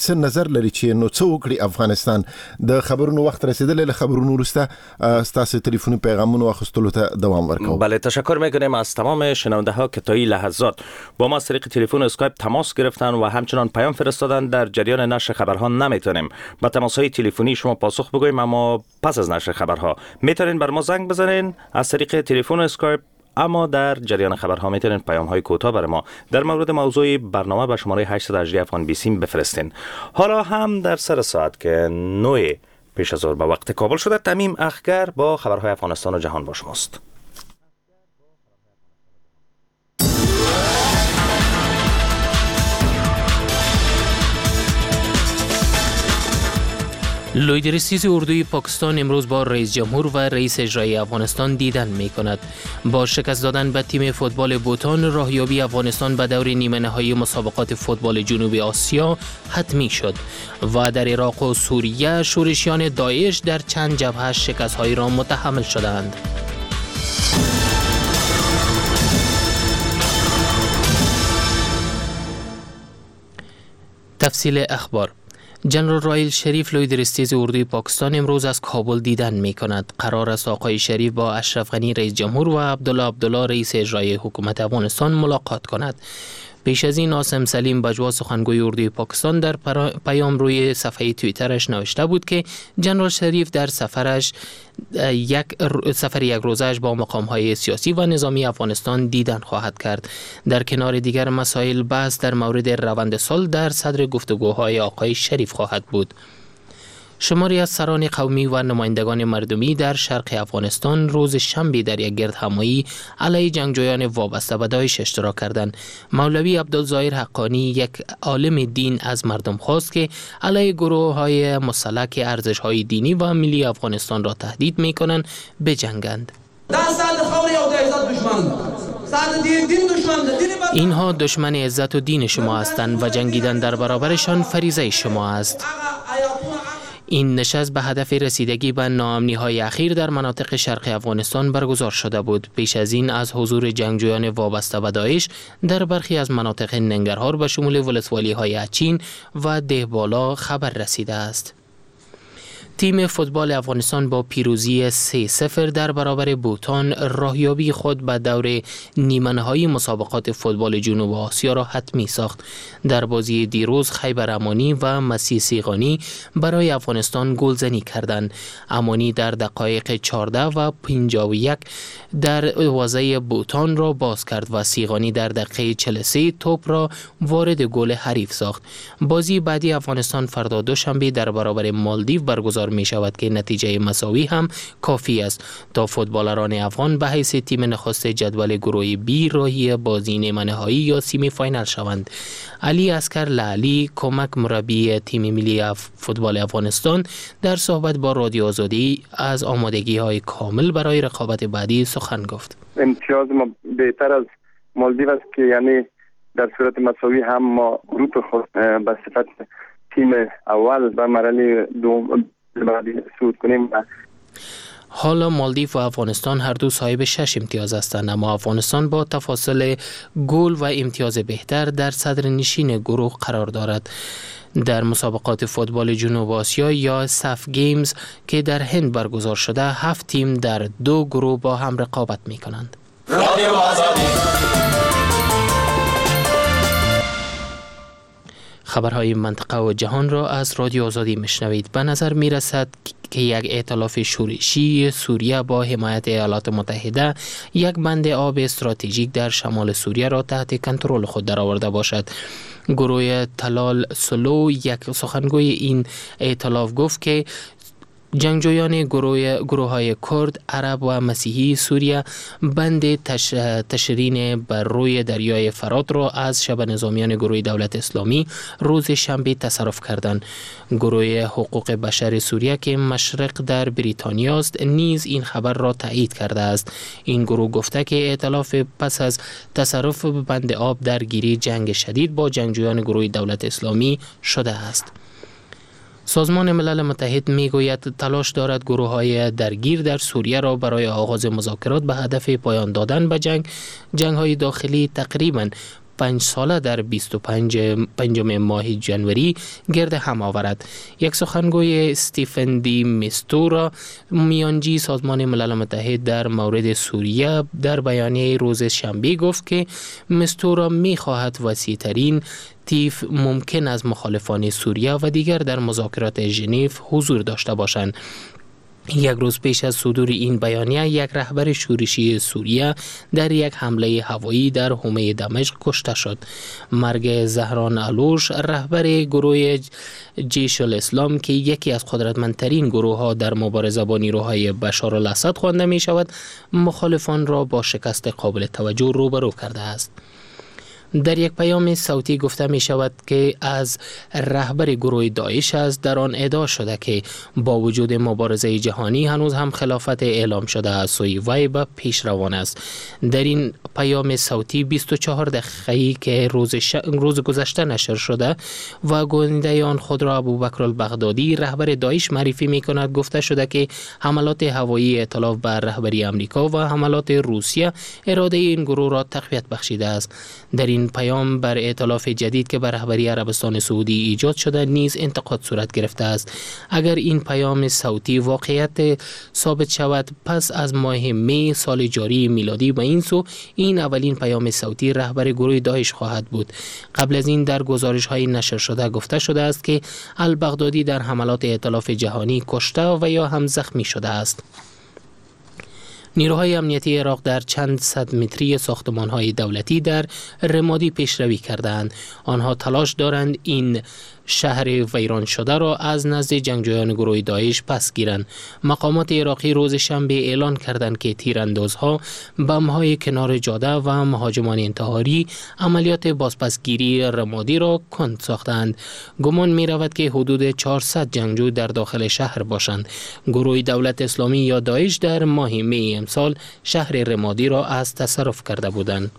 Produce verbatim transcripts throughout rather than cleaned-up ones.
څه نظر لري چې نو څه وکړي افغانستان؟ د خبرونو وخت رسیدلی، له خبرونو وروسته ستاسو تلیفوني پیغامونو اخیستلو ته دوام ورکوم. بله، تشکر میکنیم از تمام شنونده ها که تا این لحظات با ما از طریق تلفن اسکایپ تماس گرفتن و همچنان پیام فرستادن. در جریان نشر خبرها نمیتونیم با تماس های تلفنی شما پاسخ بگوییم، اما پس از نشر خبرها میتونین بر ما زنگ بزنین از طریق تلفن اسکایپ، اما در جریان خبرها میتونین پیام های کوتاه برای ما در مورد موضوع برنامه به شماره هشت یک هشت افغان بیسیم بفرستین. حالا هم در سر ساعت که نوع پیش از ظهر به وقت کابل شده، تمیم اخگر با خبرهای افغانستان و جهان با شماست. لویدرستیز اردوی پاکستان امروز با رئیس جمهور و رئیس اجرایی افغانستان دیدن می کند. با شکست دادن به تیم فوتبال بوتان، راهیابی افغانستان به دور نیمه نهایی مسابقات فوتبال جنوبی آسیا حتمی شد و در عراق و سوریه شورشیان داعش در چند جبهه شکست‌هایی را متحمل شدند. تفصیل اخبار. جنرال رایل شریف لویدرستیز اردوی پاکستان امروز از کابل دیدن می کند. قرار است آقای شریف با اشرف غنی رئیس جمهور و عبدالله عبدالله رئیس اجرایی حکومت افغانستان ملاقات کند. پیش از این عاصم سلیم بجوا سخنگوی اردوی پاکستان در پیام روی صفحه توییترش نوشته بود که جنرال شریف در سفرش یک سفر یک روزه‌اش با مقام‌های سیاسی و نظامی افغانستان دیدن خواهد کرد. در کنار دیگر مسائل بحث در مورد روند صلح در صدر گفتگوهای آقای شریف خواهد بود. شماری از سران قومی و نمایندگان مردمی در شرق افغانستان روز شنبه در یک گردهمایی علیه جنگجویان وابسته به داعش اشتراک کردند. مولوی عبدالظاهر حقانی، یک عالم دین، از مردم خواست که علیه گروه‌های مسلح که ارزش‌های دینی و ملی افغانستان را تهدید می‌کنند بجنگند. اینها دشمن عزت و دین شما هستند و جنگیدن در برابرشان فریضه شما است. این نشست به هدف رسیدگی به ناامنی‌های اخیر در مناطق شرق افغانستان برگزار شده بود. پیش از این از حضور جنگجویان وابسته به داعش در برخی از مناطق ننگرهار به شمول ولسوالی‌های اچین و دهبالا خبر رسیده است. تیم فوتبال افغانستان با پیروزی سه صفر در برابر بوتان راهیابی خود به دور نیمه نهایی مسابقات فوتبال جنوب آسیا را حتمی ساخت. در بازی دیروز خیبر امانی و مسیح سیغانی برای افغانستان گلزنی کردند. امانی در دقایق چهارده و پنجاه و یک در دروازه بوتان را باز کرد و سیغانی در دقیقه چهل و سه توپ را وارد گل حریف ساخت. بازی بعدی افغانستان فردا دوشنبه در برابر مالدیو برگزار می شود که نتیجه مساوی هم کافی است تا فوتبالران افغان به حیث تیم نخست جدول گروه بی راهی بازی نیمه نهایی یا سیمی فاینال شوند. علی عسکر لعلی، کمک مربی تیم ملی فوتبال افغانستان، در صحبت با رادیو آزادی از آمادگی های کامل برای رقابت بعدی سخن گفت. امتیاز ما بهتر از مالدیو است که یعنی در صورت مساوی هم ما گروه خود به صفت تیم اول به مرحله دوم بعدی صعود کنیم. حالا مالدیو و افغانستان هر دو صاحب شش امتیاز هستند، اما افغانستان با تفاصل گل و امتیاز بهتر در صدر نشین گروه قرار دارد. در مسابقات فوتبال جنوب آسیا یا سف گیمز که در هند برگزار شده، هفت تیم در دو گروه با هم رقابت می کنند. خبرهای منطقه و جهان را از رادیو آزادی میشنوید. به نظر می رسد که یک ائتلاف شورشی سوریه با حمایت ایالات متحده یک بند آب استراتژیک در شمال سوریه را تحت کنترل خود درآورده باشد. گروه تلال سلو، یک سخنگوی این ائتلاف، گفت که جنگجویان گروه گروه های کرد، عرب و مسیحی سوریه بند تش، تشرین بر روی دریای فرات را از شبه نظامیان گروه دولت اسلامی روز شنبه تصرف کردند. گروه حقوق بشر سوریه که مشرق در بریتانیا است نیز این خبر را تایید کرده است. این گروه گفته که ائتلاف پس از تصرف بند آب درگیری جنگ شدید با جنگجویان گروه دولت اسلامی شده است. سازمان ملل متحد میگوید تلاش دارد گروه‌های درگیر در سوریه را برای آغاز مذاکرات به هدف پایان دادن به جنگ جنگ‌های داخلی تقریباً پنج ساله در بیست و پنج پنجم ماه جنوری گرد هم آورد. یک سخنگوی استیفن دی میستورا میانجی سازمان ملل متحد در مورد سوریه در بیانیه روز شنبه گفت که میستورا می‌خواهد وسیع‌ترین تیف ممکن از مخالفان سوریه و دیگر در مذاکرات ژنو حضور داشته باشند. یک روز پیش از صدور این بیانیه یک رهبر شورشی سوریه در یک حمله هوایی در حومه دمشق کشته شد. مرگ زهران علوش رهبر گروه جیش الاسلام که یکی از قدرتمندترین گروه ها در مبارزه با نیروهای بشار الاسد خوانده می شود مخالفان را با شکست قابل توجه روبرو کرده است. در یک پیام صوتی گفته می شود که از رهبر گروه داعش است در آن ادعا شده که با وجود مبارزه جهانی هنوز هم خلافت اعلام شده از سوی وی به پیش روان است. در این پیام صوتی بیست و چهار دقیقه‌ای که روز, ش... روز گذشته نشر شده و گوینده آن خود را ابوبکر البغدادی رهبر داعش معرفی می کند گفته شده که حملات هوایی ائتلاف بر رهبری امریکا و حملات روسیه اراده این گروه را تقویت بخشیده است. در این پیام بر ائتلاف جدید که بر رهبری عربستان سعودی ایجاد شده نیز انتقاد صورت گرفته است. اگر این پیام صوتی واقعیت ثابت شود پس از ماه می سال جاری میلادی به این سو این اولین پیام صوتی رهبر گروه داعش خواهد بود. قبل از این در گزارش های نشر شده گفته شده است که البغدادی در حملات ائتلاف جهانی کشته و یا هم زخمی شده است. نیروهای امنیتی عراق در چند صد متری ساختمان‌های دولتی در رمادی پیشروی کردند. آنها تلاش دارند این شهر ویران شده را از نزد جنگجویان گروه داعش پس گیرند. مقامات عراقی روز شنبه اعلان کردند که تیراندازها بم‌های کنار جاده و مهاجمان انتحاری عملیات بازپسگیری رمادی را کند ساختند. گمان می‌رود که حدود چهارصد جنگجو در داخل شهر باشند. گروه دولت اسلامی یا داعش در ماه می امسال شهر رمادی را از تصرف کرده بودند.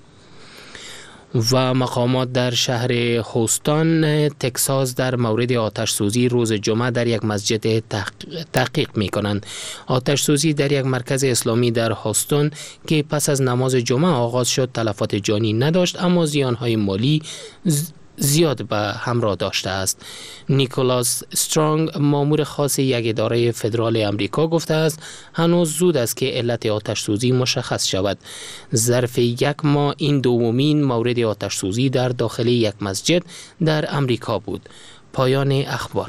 و مقامات در شهر هوستون تکساس در مورد آتش سوزی روز جمعه در یک مسجد تحقیق می کنند. آتش سوزی در یک مرکز اسلامی در هوستون که پس از نماز جمعه آغاز شد تلفات جانی نداشت اما زیانهای مالی زیاد به همراه داشته است. نیکولاس استرانگ مامور خاص یک اداره فدرال امریکا گفته است هنوز زود است که علت آتش سوزی مشخص شود. ظرف یک ماه این دومین مورد آتش سوزی در داخل یک مسجد در امریکا بود. پایان اخبار.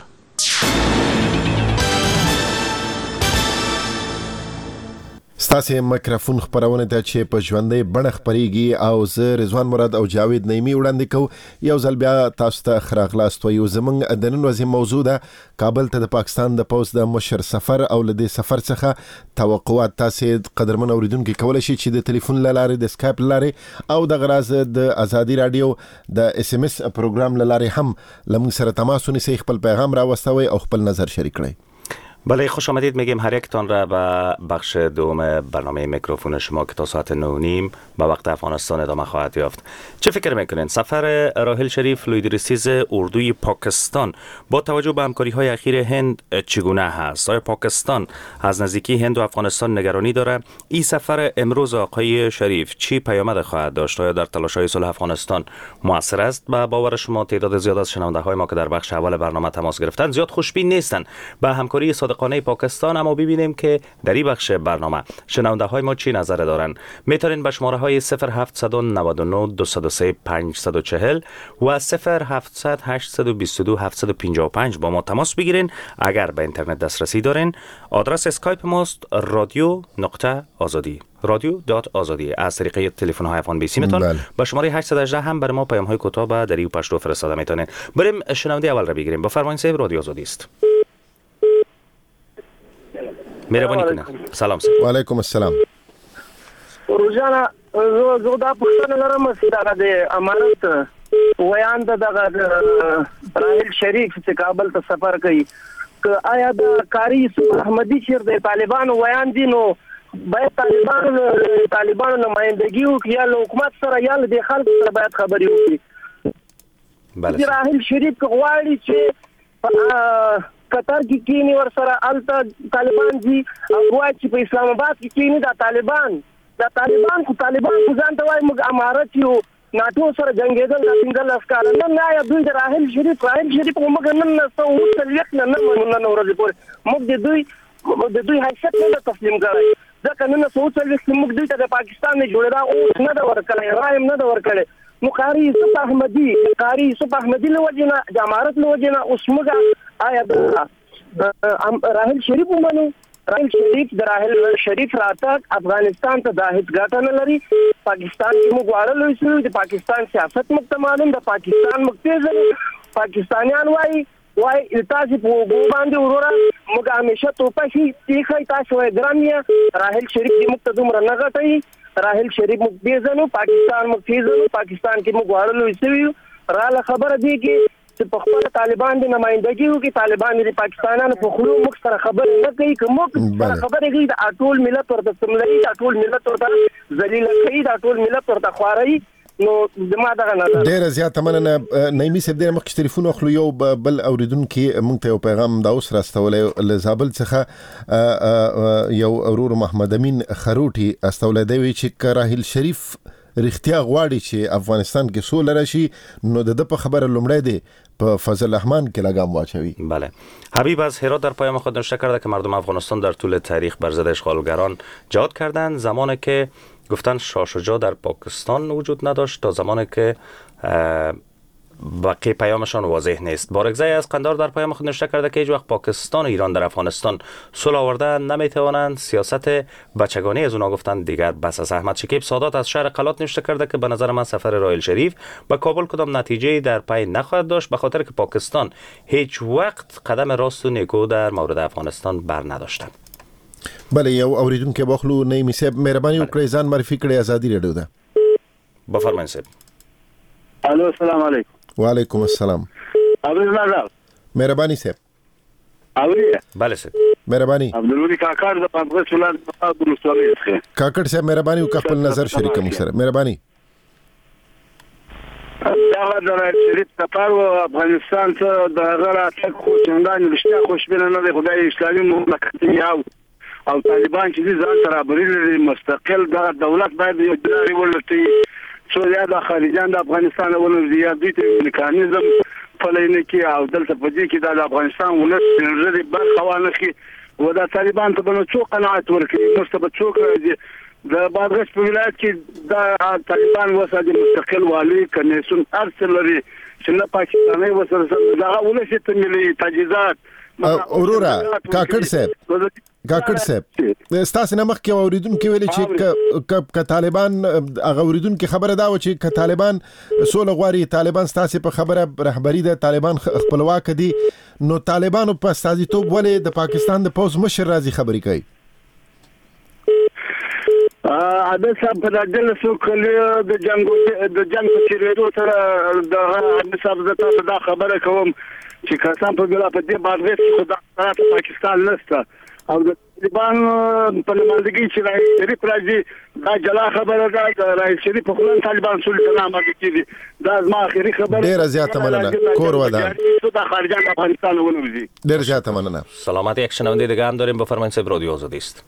ستاسې میکروفون خبرونه ته چې په ژوندۍ بڼه خپریږي او زه رضوان مراد او جاوید نعیمي وړاندې کوم. یو ځل بیا تاسو ته ښه راغلاست وایو. زموږ د نن ورځې موضوع ده کابل ته د پاکستان د پوځ د مشر سفر او له دې سفر څخه توقعات. تاسې قدرمن اوریدونکو کولی شئ چې د ټلیفون له لارې د سکایپ له لارې او د غراز د ازادي رادیو د اس ام اس پروګرام له لارې هم له موږ سره تماس ونیسئ، خپل پیغام راوستوئ او خپل نظر شریک کړئ. بله، خوش آمدید میگیم هر یکتان را به بخش دوم برنامه میکروفون شما که تا ساعت نه نیم به وقت افغانستان ادامه خواهد یافت. چه فکر میکنین سفر راحیل شریف لویدرسیز اردوی پاکستان با توجه به همکاری های اخیر هند چگونه هست؟ آیا پاکستان از نزدیکی هند و افغانستان نگرانی داره؟ این سفر امروز آقای شریف چی پیامد خواهد داشت؟ آیا در تلاش های صلح افغانستان موثر است؟ به باور شما تعداد زیاد از شنونده های ما که در بخش اول برنامه تماس گرفتن زیاد خوشبین نیستن به همکاری صادقانه پاکستان، اما ببینیم که در این بخش برنامه شنونده های ما چی نظر دارن. میتونین به شماره های صفر هفت نه نه دو صفر سه پنج چهار صفر و صفر هفت هشت دو دو هفت پنج پنج با ما تماس بگیرین. اگر به اینترنت دسترسی دارین آدرس اسکایپ ماست رادیو نقطه آزادی رادیو دات آزادی. از طریق تلفن های افغان بیسی میتون با شماره هشت یک هشت هم برای ما پیام های کوتاه به دریو پشتو فرستاده میتونین. بریم شنونده اول را بگیریم. بفرمایید صاحب، رادیو آزادی است. مهربانی کنه. سلام سلام. و علیکم السلام. روزانه زه دا پوښتنه لرم چې دا د امانت ویان د راحیل شریف چې کابل ته سفر کوي که آیا د کاری احمدی چیر د طالبانو ویان دي نو باید طالبان طالبانو نمائندګي وکړي یا له حکومت سره یا له خلکو سره باید خبرې وکړي. بله. راحیل شریف غواړي چې قطر کې کینی ور سره الته طالبان دي او وايي چې په اسلام آباد کې کینی دا طالبان دا طالبان خو طالبان خو ځان ته وايي موږ امارت یو ناتو سره جنگیدل د څنګه لاسکار نن نه دوی د راحل شریف راحل شریف موږ نن څو وڅلک نه نه نن ورځ پورې موږ د دوی د دوی حیثیت نه تسلیم کړی ځکه نن څو وڅلک موږ دوی ته د پاکستان نه جوړه او نه دا ورکړی رایم نه دا ورکړی نو قاری یوسف احمدی قاری یوسف احمدی له وجنه د امارت له وجنه اوس موږ آیا د راحل شریف ومنو راحل شریف د راحل شریف راتګ افغانستان ته د هیڅ ګټه نه لري پاکستان کې موږ واړل شو د پاکستان سیاست مکتمالن د پاکستان مکتیز پاکستانیان وای وای تاسو په باندې وروره موږ همیشه توپشي تیخای تاسو وای ګرامیا راحل شریف دې موږ ته دومره نه غټي راحل شریف موږ بیزنو پاکستان موږ تیزنو پاکستان کې موږ واړل شو را له خبره دی کې چې په خپل طالبان د نمائندګي وکي طالبان د پاکستانانو په خلو موږ سره خبر نه کوي کوم سره خبره کوي د ټول ملت ورته سملري د ټول ملت ورته ذلیل کوي د ټول ملت ورته خواري نو زما دغه نظر ډیر زیات مننه نایمي صاحب ډیر مخکې ټلیفون اخلو یو بل اوریدونکو موږ ته یو پیغام دا اوس راستولې ل زابل څخه یو اورور محمد امین خروټي استولې دی چې راحل شریف رښتیا غواړي چې افغانستان کې سوله راشي نو د په خبره لومړی دی په فضل الرحمن کې لگام واچوي. بله حبیب از هرات در پیام خود نوشته کرده که مردم افغانستان در طول تاریخ بر ضد اشغالگران جهاد کردند زمانی که گفتن شاه شجاع در پاکستان وجود نداشت تا زمانی که باقی پیامشان واضح نیست. بارگزای از قندار در پیام خود نوشته کرده که هیچ وقت پاکستان و ایران در افغانستان صلح آورده نمیتوانند سیاست بچگانه از اونها گفتن دیگر بس است. احمد شکیب سادات از شهر قلات نوشته کرده که به نظر من سفر راحل شریف به کابل کدام نتیجه در پی نخواهد داشت به خاطر که پاکستان هیچ وقت قدم راست و نیکو در مورد افغانستان بر نداشته. بله یو اوریدونکو بخلو نایمي صاحب مهرباني وکړئ ځان معرفي کړئ ازادي رادیو ده. بفرمایئ صاحب. الو السلام علیکم. وعلیکم السلام. ابو زلال مهرباني صاحب. اوی بله صاحب. مهرباني. عبدالولی کاکړ د پنځه ولایت په ولسوالۍ کې. کاکړ صاحب مهرباني وکړئ خپل نظر شریک مو سره مهرباني. دا د راحل شریف سفر و افغانستان ته د هغه راتګ خو څنګه نشته خوشبینه نه دی خدای اسلامي مملکت یو او طالبان چې ځان سره برابر مستقل د دولت باید یو اداري ولرتي څو یا د خارجان د افغانستان ولر زیات دي میکانیزم فلینه کې او دلته په دې کې د افغانستان ولر سره برخه وانه کې و د طالبان ته بنو څو قناعت ورکړي مستبد څو کړي د بادغیس په ولایت کې د طالبان وساده مستقل والی کنيسون ارسل لري چې نه پاکستاني وسره دا ولسی ته ملي تجهیزات اورورا کاکړ صاحب کاکړ صاحب ستاسو نه مخکې اوریدونکو ویلي چې ک طالبان هغه اوریدونکو خبره دا و چې ک طالبان سول غواړي طالبان ستاسو په خبره رهبری د طالبان خپلواک دي نو طالبانو په استازیتوب ولې د پاکستان د پوز مشر راځي خبري کوي ا د صاحب په دغه څو کله د جنگ د جنگ په چیرېدو سره د صاحب زته دا خبره کوم چې کسان په ګلا په دې باندې چې خدای په پاکستان نشته او د طالبان په نمائندګۍ چې راځي شریف راځي دا جلا خبره ده راځي شریف په خلک طالبان سلطنه ماده کیږي دا زما اخري خبره ډیر زیاته مننه کور ودان د خارجان افغانستان ونوزي ډیر زیاته مننه سلامتی یک شنونده دیگه هم داریم بفرمایید صاحب رادیو آزادی است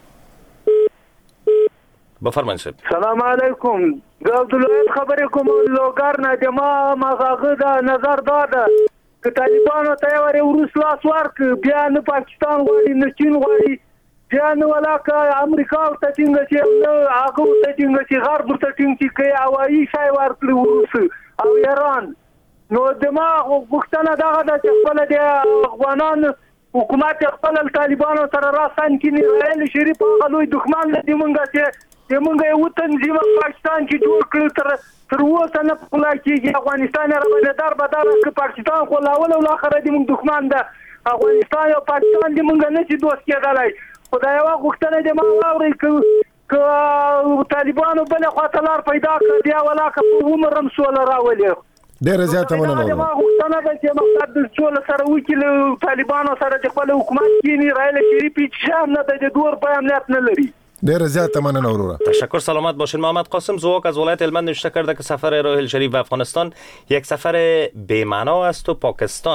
بفرمایید صاحب سلام علیکم عبدالله خبرې کوم لوګر نه د ما مغاغه د نظر داده که طالبانو ته ورې ورس لاس ورک بیا نه پاکستان غواړي نه چین غواړي بیا نه ولاکه امریکا ته څنګه چې نه هغه ته څنګه چې غرب ته څنګه چې کوي هوایي شای ورکړي ورس او ایران نو د ما غوښتنه دغه د خپل د افغانان حکومت خپل طالبانو سره راسن کې راحل شریف هغه لوی دښمن دی مونږه چې د مونږ یو تنظیم پاکستان کې جوړ کړ تر تر اوسه نه پخلا کېږي افغانستان راوړل در بدر ک پاکستان خو لاول او اخر دې مونږ دښمن ده افغانستان او پاکستان دې مونږ نه چې دوست کېدلای خدای وا غوښتنه دې ما واوري ک ک طالبانو بل خاطر لار پیدا کړ دی ولا ک عمرم سول راولې ډیر زیاته مننه ما غوښتنه ده چې مقصد د سول سره وکیل طالبانو سره د خپل حکومت کې نه راځي شریف چې نه د دور په امنیت نه لري دیر زیاده مننه اورورا تشکر سلامت باشین. محمد قاسم زواک از ولایت هلمند نوشته کرده که سفر راحل شریف به افغانستان یک سفر بی‌معنا است و پاکستان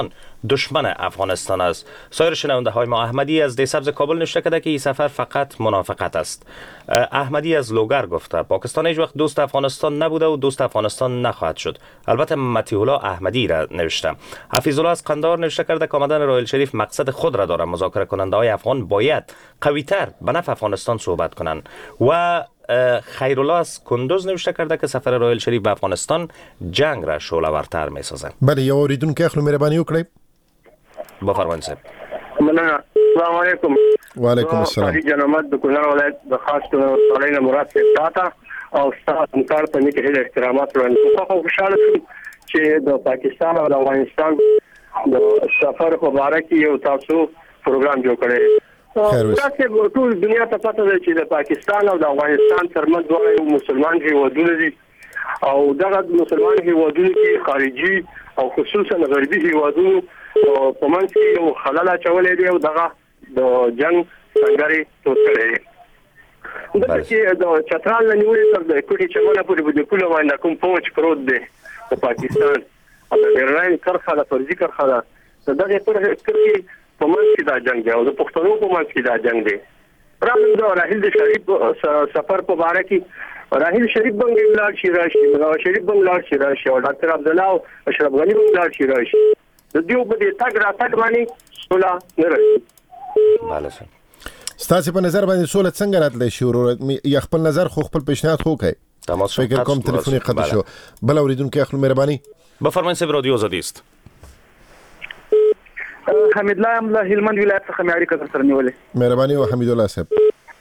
دشمن افغانستان است. سایر شنونده های ما احمدی از دی سبز کابل نوشته کرده که این سفر فقط منافقت است. احمدی از لوگر گفته پاکستان هیچ وقت دوست افغانستان نبوده و دوست افغانستان نخواهد شد. البته مطیع الله احمدی را نوشته. حفیظ الله از قندهار نوشته کرده که آمدن رایل شریف مقصد خود را دارد. مذاکره کننده های افغان باید قوی‌تر به نفع افغانستان صحبت کنند. و خیرالله از کندوز نوشته کرده که سفر رایل شریف به افغانستان جنگ را شعله‌ورتر می‌سازد. بله یو اوریدونکو خپل مهرباني وکړئ. بفرمایید صاحب. مننه. السلام علیکم. و علیکم السلام. علي جنامت د کونړ ولایت د خاص ټولنې مراد څخه او ستاسو همکار په نیکه هیله احترامات وړاندې کوم. خو خوشاله شوم چې د پاکستان او د افغانستان د سفر په اړه کې یو تاسو پروګرام جوړ کړی. تاسو ټول دنیا ته پته ده چې د پاکستان او د افغانستان ترمنځ دوه یو مسلمان هیوادونه دي او دغه مسلمان هیوادونه کې خارجي او خصوصا غربي هیوادونه په منځ کې یو خلل اچولې دی او دغه د جنگ څنګه توسلې دي. دا چې د چترال نه نیولې تر د کوټي چمنه پورې د کوله باندې کوم پوج پروت دی په پاکستان او د ایران کرخه د فرضي کرخه ده دغه پر کې په منځ کې دا جنگ دی او د پښتنو په منځ کې دا جنگ دی. راځم دا راهیل شریف سفر په اړه کې راهیل شریف باندې ولر شي راشي نو شریف باندې ولر شي راشي او ډاکټر عبد الله او اشرف غنی باندې ولر شي راشي د دیو په دې تاګ را تاګ باندې سولا نه راځي. بله سر ستاسو په نظر باندې سوله څنګه راتلی شي ورو یا خپل نظر خو خپل پیشنهاد خو کوي تماس فکر کوم تلفنی قطع شو. بل اوریدونکو خپل مهرباني بفرمایید صاحب رادیو آزادی است. حمید الله ام له هلمند ولایت څخه معیاري کتر سره نیولې. مهرباني او حمید الله صاحب.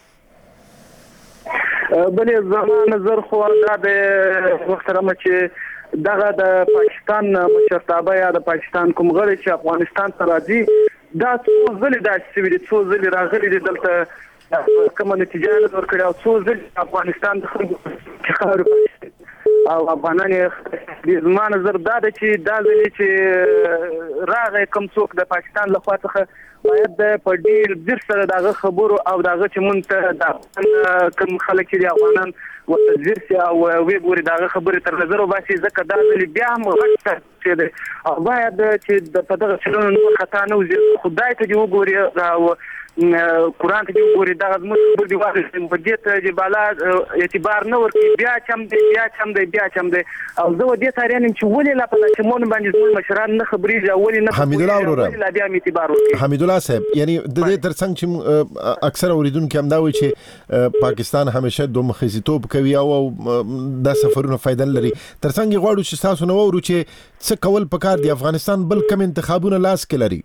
بلې زما نظر خو دا د محترمه چې دغه د پاکستان مشرتابه یا د پاکستان کوم غړي چې افغانستان ته راځي دا څو ځلې دا چې څو ځلې راغلي دي دلته کومه نتیجه نه ورکړي او څو ځلې افغانستان د خلکو او افغانان د زما نظر دا د چې دا ځلې چې راغی کوم څوک د پاکستان له خوا څخه باید په ډیر ډیر سره دغه خبرو او دغه چې مونږ ته د کوم خلک چې افغانان وتذیر سي او وی ګوري دغه خبره تر نظر وباسي ځکه دا ځلې بیا هم وخت چې او باید چې د پدغه چلون نور خطا نه وي خدای ته جو ګوري او قرآن ته جو ګوري دغه موږ خبر دی واغې په دې ته چې بالا اعتبار نه ورکړي بیا چم دی بیا چم دی بیا چم دی او زه دې تاریخ چې ولې لا په چمون باندې زموږ مشران نه خبري ولې نه حمید الله وروره لا بیا اعتبار ورکړي. حمید الله صاحب یعنی د دې ترڅنګ چې اکثر اوریدونکو هم دا وایي چې پاکستان همیشه دوه مخزیتوب کوي او د سفرونو فائدہ لري ترڅنګ غواړو چې تاسو نو ورو چې څه کول پکار دی افغانستان بل کم انتخابونه لاس کې لري.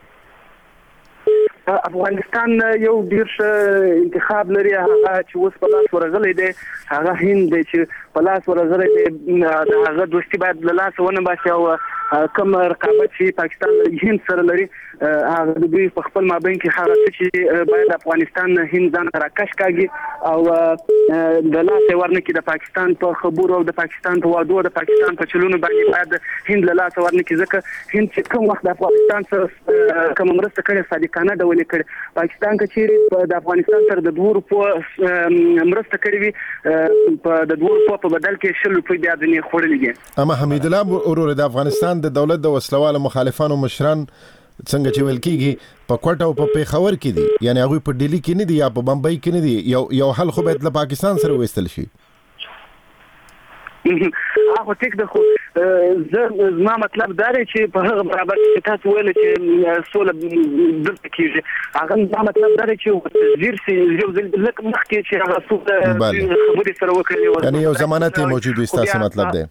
افغانستان یو ډیر انتخاب لري هغه چې اوس په لاس ورغلی دی هغه هند دی چې په لاس ورغلی دی هغه دوستي باید له لاس ونه باسي او کوم رقابت چې پاکستان هند سره لري هغه د دوی په خپل مابین کې هغه چې باید افغانستان هند ځان راکش کاږي او د لاس ورنکې د پاکستان په خبرو او د پاکستان په وادو د پاکستان په چلونو باندې باید هند له لاس ورنکې ځکه هند چې کوم وخت د افغانستان سره کوم مرسته کړې صادقانه ډول کړي پاکستان کې چې د افغانستان سره د دوه روپو مرسته کړې وي په د دوه روپو په بدل کې شل روپۍ بیا د نه خورلې دي. اما حمید الله ورور د افغانستان د دولت د وسلوالو مخالفانو مشران څنګه چې ویل کیږي په کوټه او په پیښور کې دي یعنی هغه په ډیلی کې نه دي یا په بمبئی کې نه دي یو یو حل خو باید له پاکستان سره وېستل شي. هغه ټیک د خو زما مطلب دا دی چې په هغه برابر چې تاسو ویل چې سوله دلته کېږي هغه زما مطلب دا دی چې وزیر سي یو ځل لکه مخکې چې هغه سوله خبرې سره وکړي یعنی یو ضمانت موجود وي تاسو مطلب دی.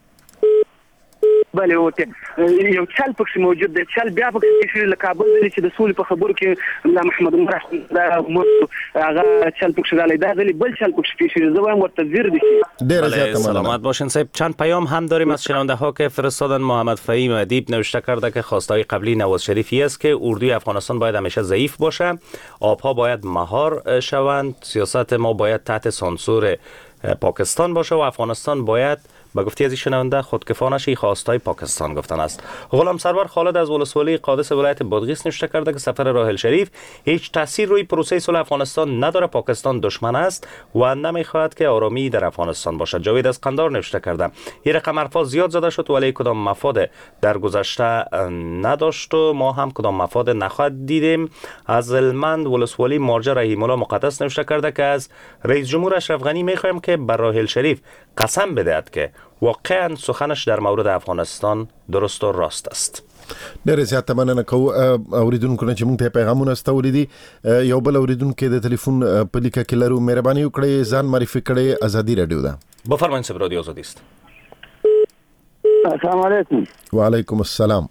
بله اوته یو چل پکې موجود دی چل بیا پکې چې له کابل چې د سولې په خبرو کې الله محمد عمر دا هغه چل پکې غالي دا غلي بل چل پکې چې زه وایم ورته زیر دي. ډیر زیات سلامت باشین صاحب. چند پیام هم داریم از شنونده ها که فرستادن. محمد فهیم ادیب نوشته کرده که خواستای قبلی نواز شریفی است که اردوی افغانستان باید همیشه ضعیف باشه، آبها باید مهار شوند، سیاست ما باید تحت سانسور پاکستان باشه و افغانستان باید به گفته از شنونده خودکفانه خواستای پاکستان گفتن است. غلام سرور خالد از ولسوالی قادس ولایت بادغیس نوشته کرده که سفر راحل شریف هیچ تاثیر روی پروسه صلح افغانستان نداره. پاکستان دشمن است و نمیخواهد که آرامی در افغانستان باشد. جاوید از قندار نوشته کرده این رقم حرفا زیاد زده شد ولی کدام مفاد در گذشته نداشت و ما هم کدام مفاد نخواهد دیدیم. از المند ولسوالی مارجه رحیم الله مقدس نوشته کرده که از رئیس جمهور اشرف غنی میخوایم که بر راحل شریف قسم بدهد که واقعا سخنش در مورد افغانستان درست و راست است. ډېر زیات مننه کوو اوریدونکو نه چې موږ ته پیغامونه استولې دي. یو بل اوریدونکو د ټلیفون په لیکه کې لرو، مهرباني وکړئ ځان معرفي کړئ. ازادي رادیو ده. بفرمایئ صاحب، رادیو آزادی است. السلام علیکم. وعلیکم السلام.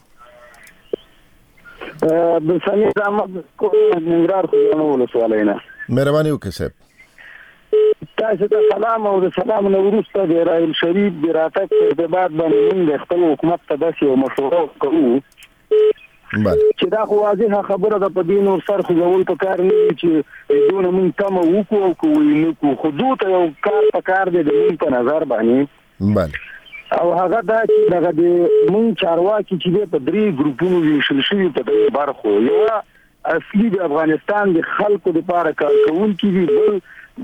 د سمیر احمد کوم ننګرهار خو ولسوالۍ نه. مهرباني وکړئ صاحب. تاسو ته سلام او د سلام نو وروسته د راحل شریف د راتګ په ارتباط باندې موږ خپل حکومت ته داسې یو مشوره کوو چې دا خو واضحه خبره ده په دې نور سر خو ځول په کار نه دي چې دونه موږ تمه وکړو او کوو نه کوو. خو دوی ته یو کار په کار دی د موږ په نظر باندې او هغه دا چې دغه د موږ چارواکي چې په درې ګروپونو ویشل شوي په درې برخو، یو اصلي د افغانستان د خلکو لپاره کار کوونکي دي، بل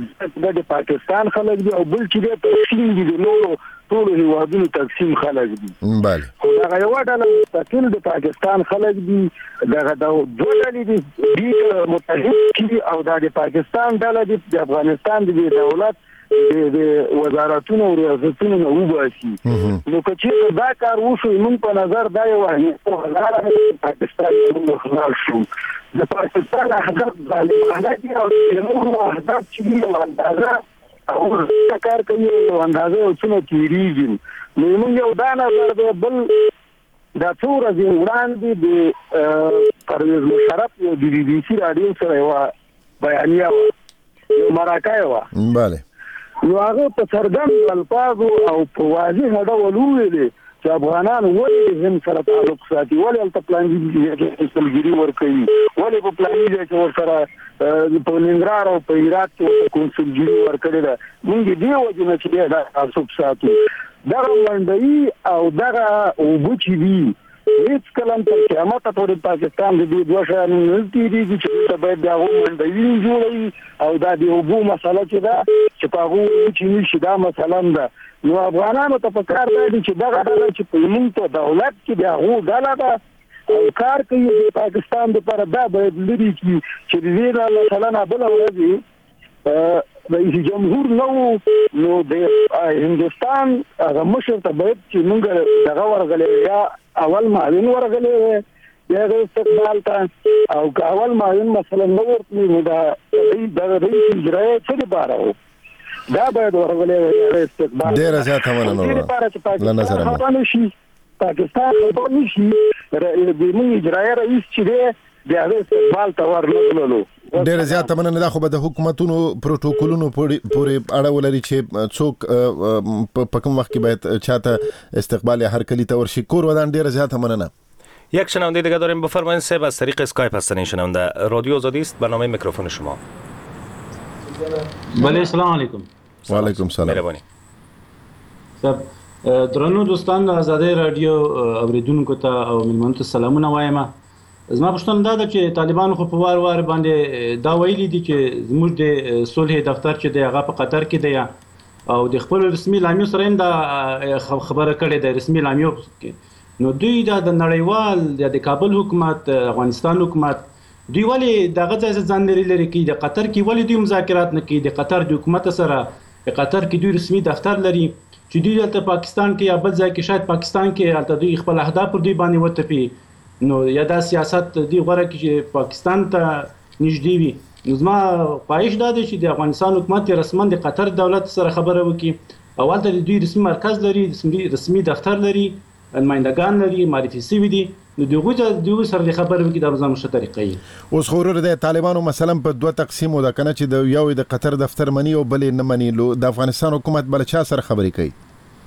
د پاکستان خلک دي او بل چې د تقسیم دي د نورو ټولو هیوادونو تقسیم خلک دي. بله خو دغه یوه ډله مستقل د پاکستان خلک دي، دغه دوه ډلې دي دوی متحد کړي او دا د پاکستان ډله دي د افغانستان د دولت د وزارتونو او ریاستونو نه وباسي. نو که چېرته دا کار وشو موږ په نظر دا یو پاکستان خلال شو د پاکستان اهداف ظالمانه دي او د نورو اهداف چې دي یو اندازه او کار کوي یو اندازه او څومره تېرېږي. نو موږ یو دا نظر دی. بل دا څو ورځې وړاندې د پرویز مشرف یو د بي بي سي راډیو سره یوه بیانیه وه، یو مرکه یې وه. بله نو هغه په څرګند الفاظو او په واضح ډول وویلې چې افغانان ولې د هند سره تعلق ساتي، ولې هلته پلانګي کې سلګري ورکوي، ولې په پلانګي کې ورسره په ننګرهار او په هرات کې ورته کونسلګري ورکړې ده. موږ دې وجې نه چې دا تعصب ساتو. دغه منډوي او دغه اوبه چې دي هیڅ کله تر قیامته پورې پاکستان د دې دوه شیانو نه تېرېږي چې دلته باید د هغو منډوي جوړوي او دا د اوبو مسله چې ده چې په هغو اوبو چې نیسي دا مسله هم ده. نو افغانانو ته په کار دا دی چې دغه ډله چې په زموږ په دولت کې د هغو ډله ده او کار کوي د پاکستان دپاره، دا باید لرې کړي چې د دې نه مثلا بله ورځ رئیس جمهور نه و نو د هندوستان هغه مشر ته باید چې موږ دغه ورغلی یا اول معاون ورغلی وی یا د استقبال ته او که اول معاون مثلا نه ورتلی نو دا دغه رئیس اجرایه څه دپاره و دا باید ورغلی وی یا د استقبال ډېره زیاته مننه دې دپاره چې پاکستان خفه نه شي، پاکستان خفه نه شي، د موږ اجرایه رئیس چې دی د هغه استقبال ته ورنتللو. ډېر زیات مننه. دا خو به د حکومتونو پروتوکولونو پورې اړه ولري چې څوک په کوم وخت کې باید چاته استقبال یا هرکلی ته ورشي. کور ودان ډېر زیات مننه. یک شنونده دیگه داریم. بفرمایید صاحب، از طریق اسکایپ هستن این شنونده. رادیو آزادی است، برنامه میکروفون شما. بله سلام علیکم. و علیکم سلام. مهربانی. صاحب درنو دوستان آزادی رادیو اوریدونکو ته او ملمنو ته سلامونه وایم. زما پوښتنه دا ده چې طالبانو خو په وار وار باندې دا ویلي دي چې زموږ د صلح دفتر چې دی هغه په قطر کې دی او د خپل رسمي لامیو سره هم دا خبره کړې ده رسمي لامیو کې. نو دوی دا د نړیوال د کابل حکومت افغانستان حکومت دوی ولې دغه ځای ځان لري لري کې د قطر کې ولې دوی مذاکرات نه کوي د قطر د حکومت سره؟ په قطر کې دوی رسمي دفتر لري چې دوی دلته پاکستان کې یا بل ځای کې شاید پاکستان کې هلته دوی خپل اهداف پر دوی باندې وتپي. نو یا دا سیاست دی غوړه کې چې پاکستان ته نږدې وي. نو زما خواهش دا دی چې د افغانستان حکومت رسما د قطر دولت سره خبره وکړي او هلته دوی رسمي مرکز لري، رسمي دفتر لري، نمایندګان لري، معرفي شوي دي. نو د هغوی دوی سره د خبرې وکړي دا به زما ښه طریقه وي. اوس خو ورور د طالبانو مثلا په دوه تقسیمو ده که نه چې د یو د قطر دفتر مني او بل یې نه مني. د افغانستان حکومت بله چا سره خبرې کوي؟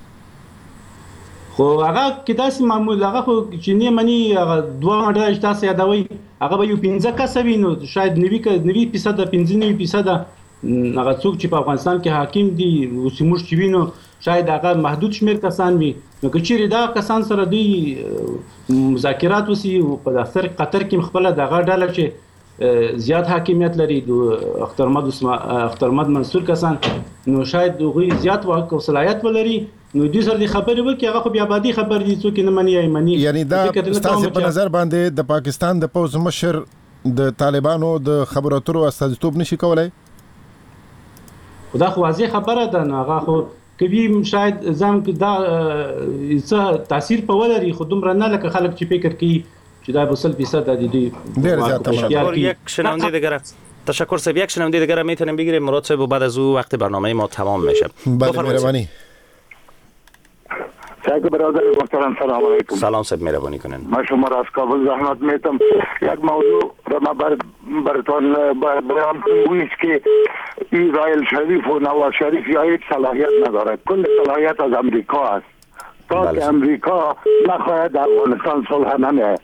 خو هغه کې داسې معمول هغه خو چې نه مني هغه دوه ډله چې تاسو یادوئ هغه به یو پنځه کسه وي. نو شاید نوي نوي فیصده پنځه نوي فیصده هغه څوک چې په افغانستان کې حاکم دي اوس موږ چې وینو شاید هغه محدود شمیر کسان وي. نو که چیرې دا کسان سره دوی مذاکرات وسی او په دفتر قطر کې خپل دغه ډله چې زیات حاکمیت لري د اختر محمد اختر محمد منصور کسان، نو شاید دوی زیات واک او صلاحیت ولري، نو دوی سره د خبرې وکي هغه خو بیا آبادی خبر دي څوک نه مني یا مني. یعنی دا ستاسو په نظر باندې د پاکستان د پوز مشر د طالبانو د خبرو اترو استازیتوب نشي کولای؟ خدا خو واضح خبره ده، نو هغه خو کوي شاید ځم کې دا څه تاثیر په ولري، خو دومره نه لکه خلک چې فکر کوي چې دا به صد فیصد د دې ډیر زیات تشکر. یک شنونده دیگر تشکر سب یک شنونده دیگر میتونیم بگیریم مراد صاحب و بعد از او وقت برنامه ما تمام میشه. بفرمایید. سعید برادر محترم سلام علیکم. سلام صاحب مهربانی کنین. من شما را از کابل زحمت میتم. یک موضوع را ما بر برتون بیان کنم که اسرائیل شریف و نواز شریف یا هیچ صلاحیت ندارد. کل صلاحیت از امریکا است. تا که امریکا نخواهد افغانستان صلح نمیه.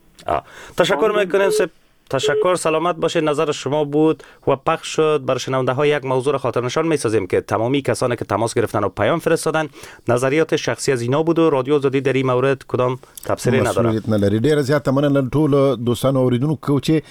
تشکر میکنیم صاحب. تشکر، سلامت باشه. نظر شما بود و پخش شد. برای شنونده ها یک موضوع را خاطر نشان میسازیم که تمامی کسانی که تماس گرفتن و پیام فرستادن نظریات شخصی از اینا بود و رادیو آزادی در این مورد کدام تفسیری نداره. مسئولیت نلري. ډیر زیات مننه ټول دوستانو اوریدونکو چې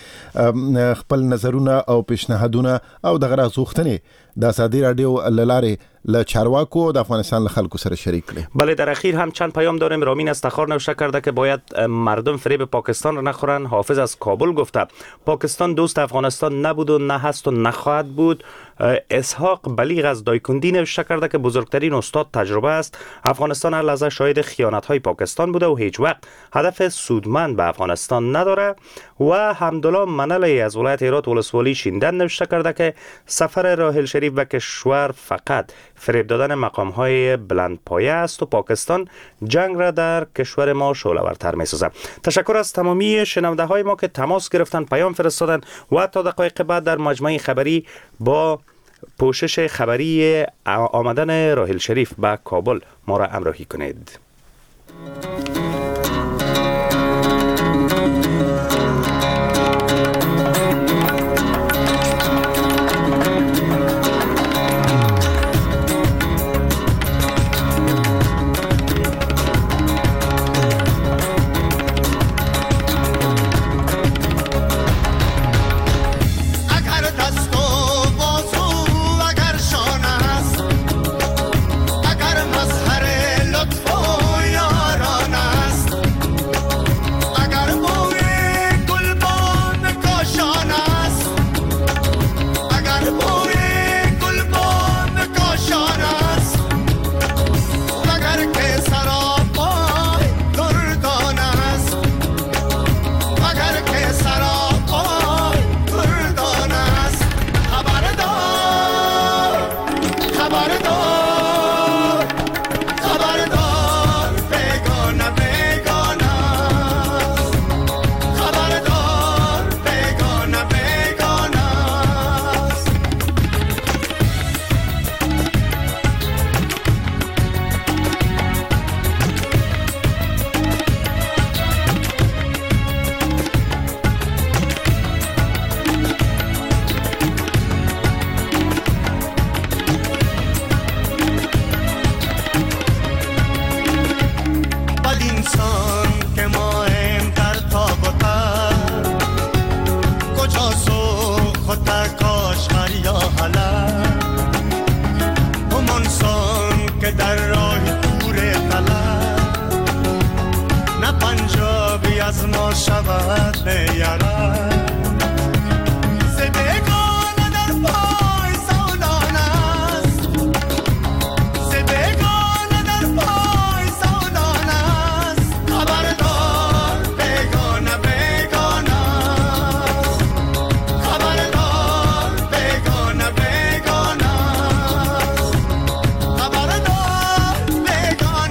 خپل نظرونه او پیشنهادونه او د غراز غوښتنې د ازادي رادیو لاره ل چارواکو د افغانستان له خلکو سره شریک کړي. بله، در اخیر هم چند پیام داریم. رامین از تخار نوشته کرده که باید مردم فریب پاکستان را نخورن. حافظ از کابل گفته پاکستان دوست افغانستان نبود و نه هست و نخواهد بود. اسحاق بلیغ از دایکندی نوشته کرده که بزرگترین استاد تجربه است. افغانستان هر لحظه شاهد خیانت‌های پاکستان بوده و هیچ وقت هدف سودمند به افغانستان نداره. و حمدالله منلی از ولایت هرات ولسوالی شیندن نوشته کرده که سفر راحل شریف به کشور فقط فریب دادن مقام‌های بلند پایه است و پاکستان جنگ را در کشور ما شعله‌ورتر می‌سازد. تشکر از تمامی شنونده‌های ما که تماس گرفتن، پیام فرستادن و تا دقایق بعد در مجمع خبری با پوشش خبری آمدن راحل شریف به کابل ما را همراهی کنید.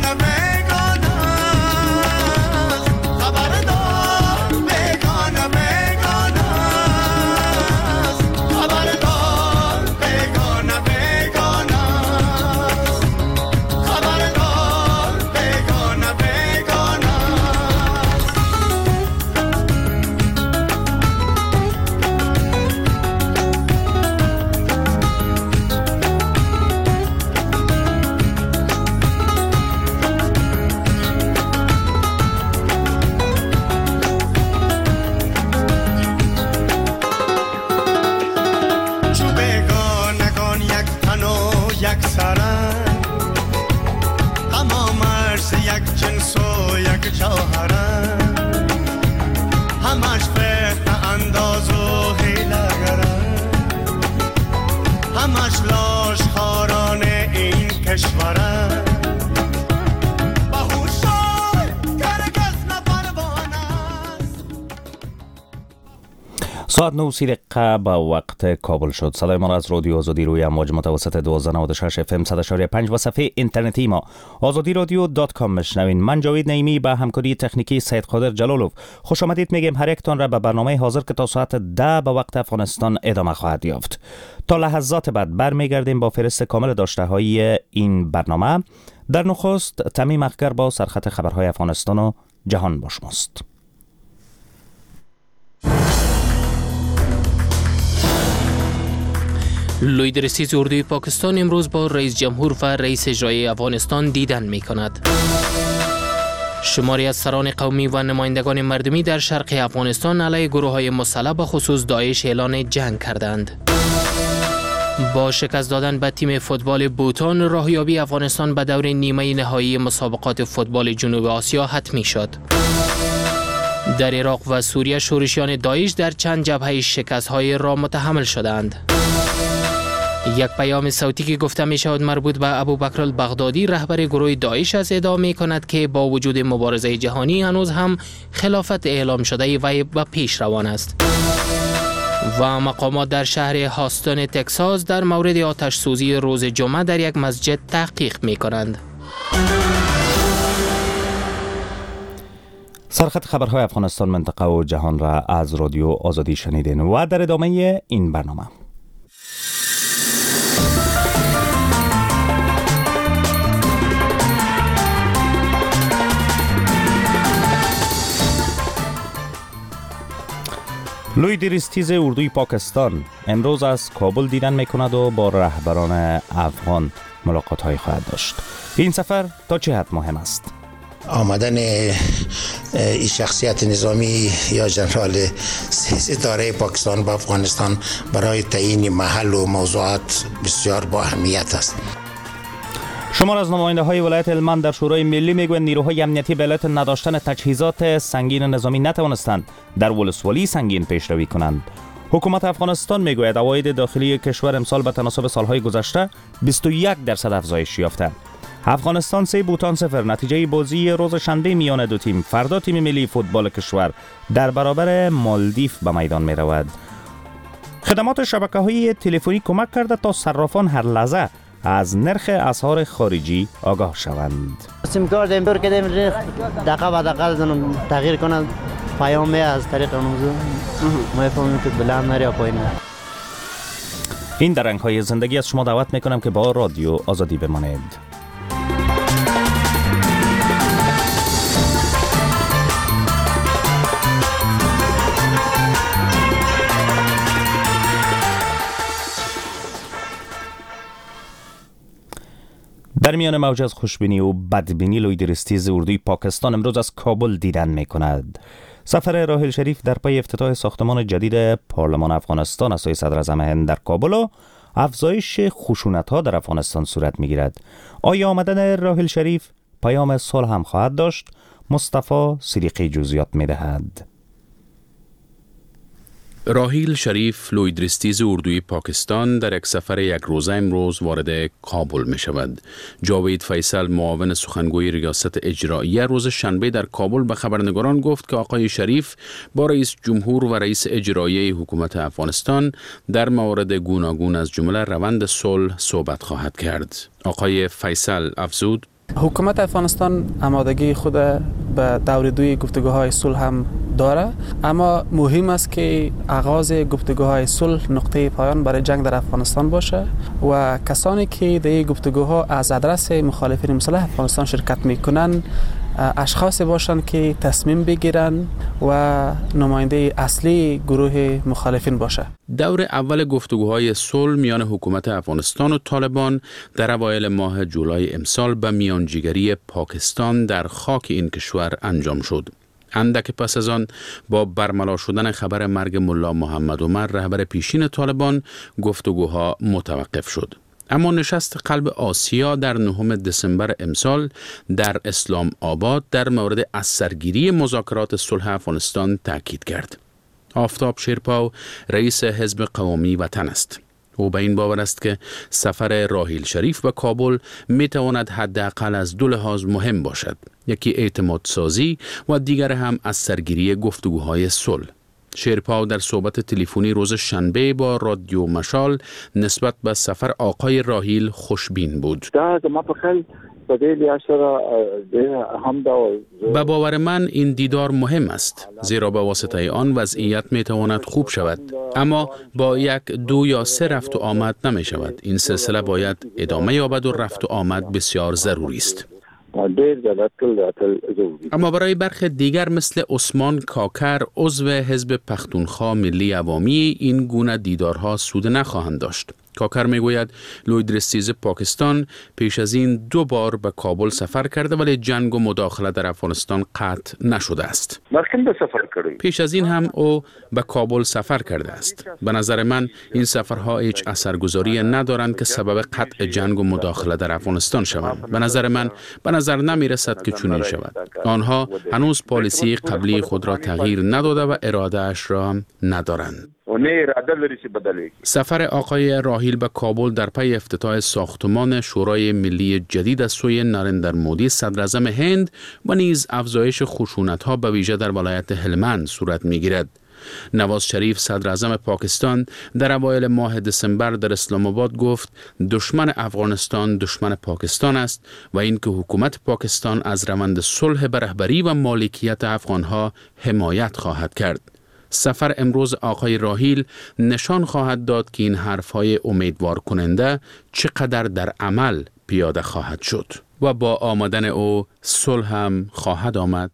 Gonna make ساعت نه دقیقه به وقت کابل شد. صدای ما را از رادیو آزادی روی امواج متوسط دوازده و نود و شش اف ام صد و شش و پنج و صفحه اینترنتی ما آزادی رادیو دات کام میشنوین. من جاوید نعیمی به همکاری تکنیکی سید قادر جلالوف خوش آمدید میگیم هر یکتان را به برنامه حاضر که تا ساعت ده به وقت افغانستان ادامه خواهد یافت. تا لحظات بعد برمیگردیم با فهرست کامل داشته های این برنامه. در نخست تمیم اخگر با سرخط خبرهای افغانستان و جهان با شماست. لوید رئیس اردوی پاکستان امروز با رئیس جمهور و رئیس اجرایی افغانستان دیدن می کند. شماری از سران قومی و نمایندگان مردمی در شرق افغانستان علیه گروه های مسلح به خصوص داعش اعلان جنگ کردند. با شکست دادن به تیم فوتبال بوتان، راهیابی افغانستان به دور نیمه نهایی مسابقات فوتبال جنوب آسیا حتمی شد. در عراق و سوریه شورشیان داعش در چند جبهه شکست‌های را متحمل شدند. یک پیام صوتی که گفته می شود مربوط به ابوبکر البغدادی رهبر گروه داعش از ادعا می کند که با وجود مبارزه جهانی هنوز هم خلافت اعلام شده وی به پیش روان است. و مقامات در شهر هاستون تکساس در مورد آتش سوزی روز جمعه در یک مسجد تحقیق می کنند. سرخط خبرهای افغانستان، منطقه و جهان را از رادیو آزادی شنیدین و در ادامه این برنامه لوید رئیس اردوی پاکستان امروز از کابل دیدن میکند و با رهبران افغان ملاقات های خواهد داشت. این سفر تا چه حد مهم است؟ آمدن این شخصیت نظامی یا جنرال ستاره پاکستان به افغانستان برای تعیین محل و موضوعات بسیار با اهمیت است. شمار از نماینده های ولایت هلمند در شورای ملی میگویند نیروهای امنیتی به علت نداشتن تجهیزات سنگین نظامی نتوانستند در ولسوالی سنگین پیشروی کنند. حکومت افغانستان میگوید عواید داخلی کشور امسال به تناسب سالهای گذشته بیست و یک درصد افزایش یافته. افغانستان سه بوتان صفر نتیجه بازی روز شنبه میان دو تیم. فردا تیم ملی فوتبال کشور در برابر مالدیو به میدان می رود. خدمات شبکه‌های تلفنی کمک کرده تا صرافان هر لحظه از نرخ اسعار خارجی آگاه شوند. سیم کارت امپور کردیم دقیقه به دقیقه تغییر کنند پیام می از طریق موضوع ما فهمیم که بلند نری یا پایین نری. این در رنگ‌های زندگی از شما دعوت میکنم که با رادیو آزادی بمانید. در میان موج از خوشبینی و بدبینی لوید رئیس اردوی پاکستان امروز از کابل دیدن می کند. سفر راحیل شریف در پی افتتاح ساختمان جدید پارلمان افغانستان از سوی صدر اعظم هند در کابل و افزایش خشونت‌ها در افغانستان صورت می گیرد. آیا آمدن راحیل شریف پیام صلح هم خواهد داشت؟ مصطفی صدیقی جزئیات می دهد. راحیل شریف لوید رئیس اردوی پاکستان در یک سفر یک روزه امروز وارد کابل می شود. جاوید فیصل معاون سخنگوی ریاست اجرایی روز شنبه در کابل به خبرنگاران گفت که آقای شریف با رئیس جمهور و رئیس اجرایی حکومت افغانستان در موارد گوناگون از جمله روند صلح صحبت خواهد کرد. آقای فیصل افزود: حکومت افغانستان آمادگی خود به دور دوی گفتگوهای صلح هم داره، اما مهم است که آغاز گفتگوهای صلح نقطه پایان برای جنگ در افغانستان باشه و کسانی که در گفتگوها از ادرس مخالفین مسلح افغانستان شرکت میکنن اشخاص باشند که تصمیم بگیرن و نماینده اصلی گروه مخالفین باشه. دور اول گفتگوهای صلح میان حکومت افغانستان و طالبان در اوایل ماه جولای امسال به میانجیگری پاکستان در خاک این کشور انجام شد. اندک پس از آن با برملا شدن خبر مرگ ملا محمد عمر رهبر پیشین طالبان گفتگوها متوقف شد. اما نشست قلب آسیا در نهم دسامبر امسال در اسلام آباد در مورد از سرگیری مذاکرات صلح افغانستان تاکید کرد. آفتاب شیرپاو رئیس حزب قوامی وطن است. او به این باور است که سفر راحیل شریف به کابل می تواند حداقل از دو لحاظ مهم باشد. یکی اعتماد سازی و دیگر هم از سرگیری گفتگوهای صلح. شیرپا در صحبت تلفنی روز شنبه با رادیو مشال نسبت به سفر آقای راحیل خوشبین بود. به باور من این دیدار مهم است، زیرا به واسطه آن وضعیت می تواند خوب شود، اما با یک دو یا سه رفت و آمد نمی شود. این سلسله باید ادامه یابد و رفت و آمد بسیار ضروری است. اما برای برخی دیگر مثل عثمان کاکر عضو حزب پختونخوا ملی عوامی این گونه دیدارها سود نخواهند داشت. کاکر میگوید لوید رستیز پاکستان پیش از این دو بار به کابل سفر کرده ولی جنگ و مداخله در افغانستان قطع نشده است. پیش از این هم او به کابل سفر کرده است. به نظر من این سفرها هیچ اثرگذاری ندارند که سبب قطع جنگ و مداخله در افغانستان شوند. به نظر من به نظر نمی رسد که چنین شود. آنها هنوز پالیسی قبلی خود را تغییر نداده و اراده اش را هم ندارند. سفر آقای راحیل به کابل در پی افتتاح ساختمان شورای ملی جدید از سوی نریندر مودی صدر اعظم هند و نیز افزایش خشونت‌ها به ویژه در ولایت هلمند صورت می‌گیرد. نواز شریف صدر اعظم پاکستان در اوایل ماه دسامبر در اسلام آباد گفت دشمن افغانستان دشمن پاکستان است و اینکه حکومت پاکستان از روند صلح به رهبری و مالکیت افغانها حمایت خواهد کرد. سفر امروز آقای راحیل نشان خواهد داد که این حرفهای امیدوار کننده چقدر در عمل پیاده خواهد شد و با آمدن او صلح هم خواهد آمد.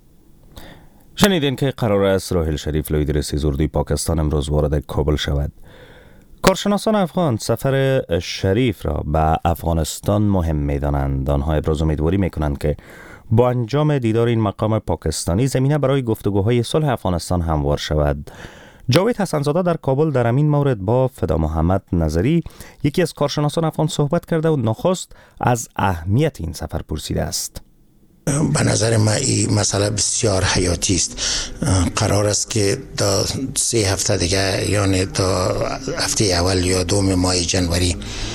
شنیدین که قرار است راحیل شریف لوید رستیز اردوی پاکستان امروز وارد کابل شود. کارشناسان افغان سفر شریف را به افغانستان مهم می‌دانند. آنها ابراز امیدواری می‌کنند که با انجام دیدار این مقام پاکستانی زمینه برای گفتگوهای صلح افغانستان هموار شود. جاوید حسنزاده در کابل در همین مورد با فدا محمد نظری یکی از کارشناسان افغان صحبت کرده و نخست از اهمیت این سفر پرسیده است. به نظر من این مسئله بسیار حیاتی است. قرار است که تا سه هفته دیگه یعنی تا هفته اول یا دوم ماه جنوری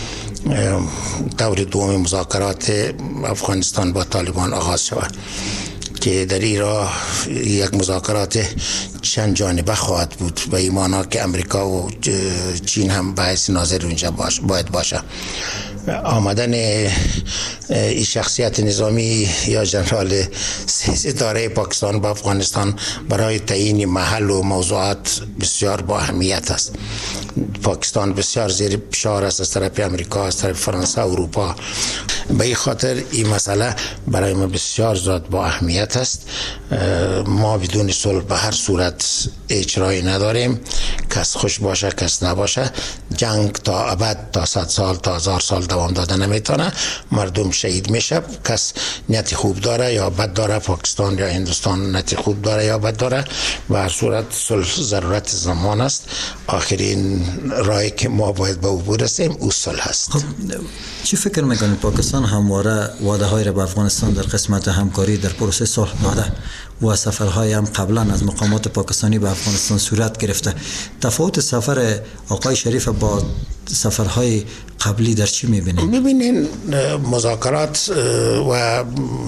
دور دوم مذاکرات افغانستان با طالبان آغاز شود که در این راه یک مذاکرات چند جانبه خواهد بود و این معنی که امریکا و چین هم به حیث ناظر اونجا باش باید باشه. آمدن این شخصیت نظامی یا جنرال ستاره پاکستان با افغانستان برای تعیین محل و موضوعات بسیار با اهمیت است. پاکستان بسیار زیر فشار است از طرف امریکا، از طرف فرانسه و اروپا. به این خاطر این مسئله برای ما بسیار زیاد با اهمیت است. ما بدون صلح به هر صورت اجرایی نداریم، کس خوش باشه کس نباشه. جنگ تا ابد تا صد سال تا هزار سال دوام داده نمیتونه. مردم شهید میشه. کس نیت خوب داره یا بد داره، پاکستان یا هندوستان نیت خوب داره یا بد داره، به هر صورت صلح ضرورت زمان است. آخرین راهی که ما باید به او برسیم او صلح است. خب چی فکر میکنید پاکستان همواره وعده های را به افغانستان در قسمت همکاری در پروسه صلح داده و سفرهای هم قبلا از مقامات پاکستانی به افغانستان صورت گرفته. تفاوت سفر آقای شریف با سفرهای قبلی در چی میبینید؟ میبینین مذاکرات و